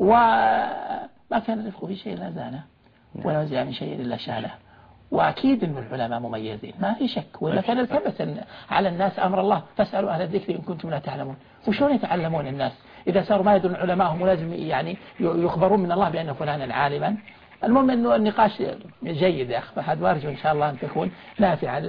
وما كان الرفق في شيء لا زانه ولا وزع من شيء إلا شانه. وأكيد أن العلماء مميزين ما في شك، وإلا كان التبس على الناس أمر الله فاسألوا أهل الذكر إن كنتم لا تعلمون. وشلون يتعلمون الناس إذا صاروا ما يدرون علماءهم ولازم يعني يخبرون من الله بأن فلانا عالما؟ المهم أنه النقاش جيد يا أخ فهد، وأرجو إن شاء الله أن تكون نافعة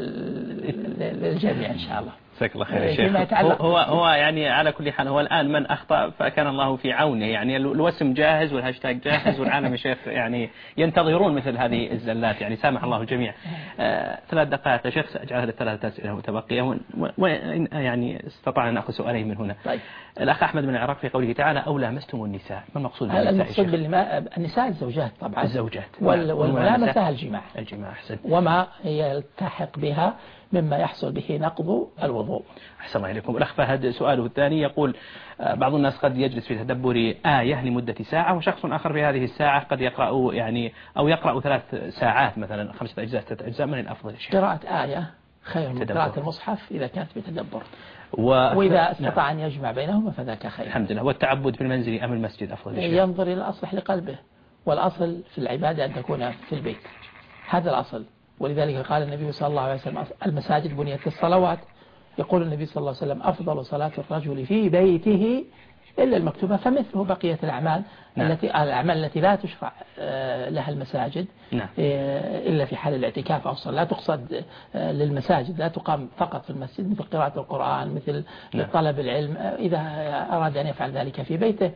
للجميع إن شاء الله.
جزاك الله خير يا شيخ. هو هو يعني على كل حال هو الآن من أخطأ فكان الله في عونه، يعني الوسم جاهز والهاشتاج جاهز والعالم يا شيخ يعني ينتظرون مثل هذه الزلات، يعني سامح الله الجميع. آه ثلاث دقائق يا شيخ سأجعل هذه الثلاث أسئلة متبقية، ويعني استطعنا أن نأخذ سؤالين من هنا. طيب. الأخ أحمد من العراق في قوله تعالى أو لامستم النساء، ما المقصود بالنساء؟
المقصود بالنساء النساء الزوجات طبعا،
الزوجات
والملامسة الجماع
الجماع أحسن،
وما يلتحق بها مما يحصل به نقض الوضوء.
أحسن الله إليكم. الأخ فهد سؤاله الثاني يقول بعض الناس قد يجلس في تدبر آية لمدة ساعة، وشخص آخر في هذه الساعة قد يقرأ يعني أو يقرأ ثلاث ساعات مثلا خمسة أجزاء ستة أجزاء، من الأفضل شيء؟
قراءة آية خير من قراءة المصحف إذا كانت بتدبر، و... وإذا استطاع أن يجمع بينهما فذاك خير.
الحمد لله. والتعبد في المنزل أم المسجد أفضل شيء؟
ينظر إلى الأصلح لقلبه، والأصل في العبادة أن تكون في البيت، هذا الأصل. ولذلك قال النبي صلى الله عليه وسلم المساجد بنيت الصلوات. يقول النبي صلى الله عليه وسلم أفضل صلاة الرجل في بيته إلا المكتوبة، فمثله بقية الأعمال. نعم. التي الأعمال التي لا تشرع لها المساجد. نعم. إلا في حال الاعتكاف أو الصلاة، لا تقصد للمساجد، لا تقام فقط في المسجد، مثل قراءة القرآن، مثل نعم. طلب العلم. إذا أراد أن يفعل ذلك في بيته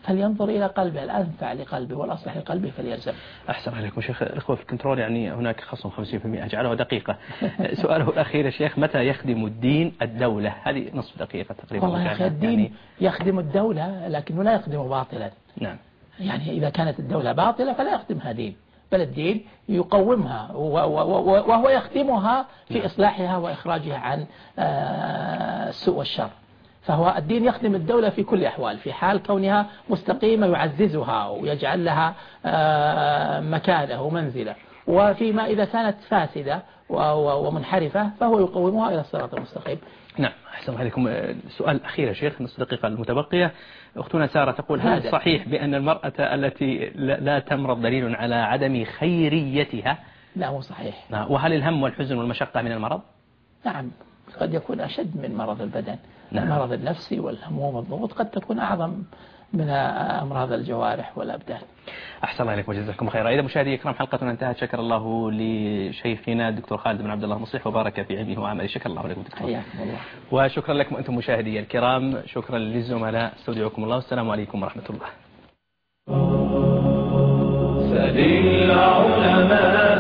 فلينظر إلى قلبه، الأنفع لقلبه والأصلح لقلبه فليلزم.
أحسن عليكم شيخ. الإخوة في الكنترول يعني هناك خصم خمسين بالمئة، أجعله دقيقة. سؤاله الأخير يا شيخ، متى يخدم الدين الدولة؟ هذه نصف دقيقة تقريبا.
والله يا أخي الدين يعني يخدم الدولة لكنه لا يخدم باطلا.
نعم.
يعني إذا كانت الدولة باطلة فلا يخدمها دين، بل الدين يقومها وهو يخدمها في إصلاحها وإخراجها عن السوء والشر. فهو الدين يخدم الدولة في كل أحوال، في حال كونها مستقيمة يعززها ويجعل لها مكانة ومنزلة، وفيما إذا كانت فاسدة ومنحرفة فهو يقومها إلى الصراط المستقيم.
نعم. أحسن عليكم. السؤال الأخير يا شيخ، نصف دقيقة المتبقية. أختنا سارة تقول: هل صحيح بأن المرأة التي لا تمرض دليل على عدم خيريتها؟
لا مو صحيح.
وهل الهم والحزن والمشقة من المرض؟
نعم، قد يكون أشد من مرض البدن.
نعم.
المرض النفسي والهموم والضغوط قد تكون أعظم من أمراض الجوارح والأبدان.
أحسن الله إليكم وجزاكم خيرا. إذا مشاهدي الكرام حلقتنا انتهت. شكر الله لشيخنا الدكتور خالد بن عبد الله مصلح وبارك في علمه وعمله. شكر الله لكم دكتور.
حياكم الله.
وشكرا لكم أنتم مشاهدي الكرام. شكرا للزملاء. استودعكم الله والسلام عليكم ورحمة الله.
سل العلماء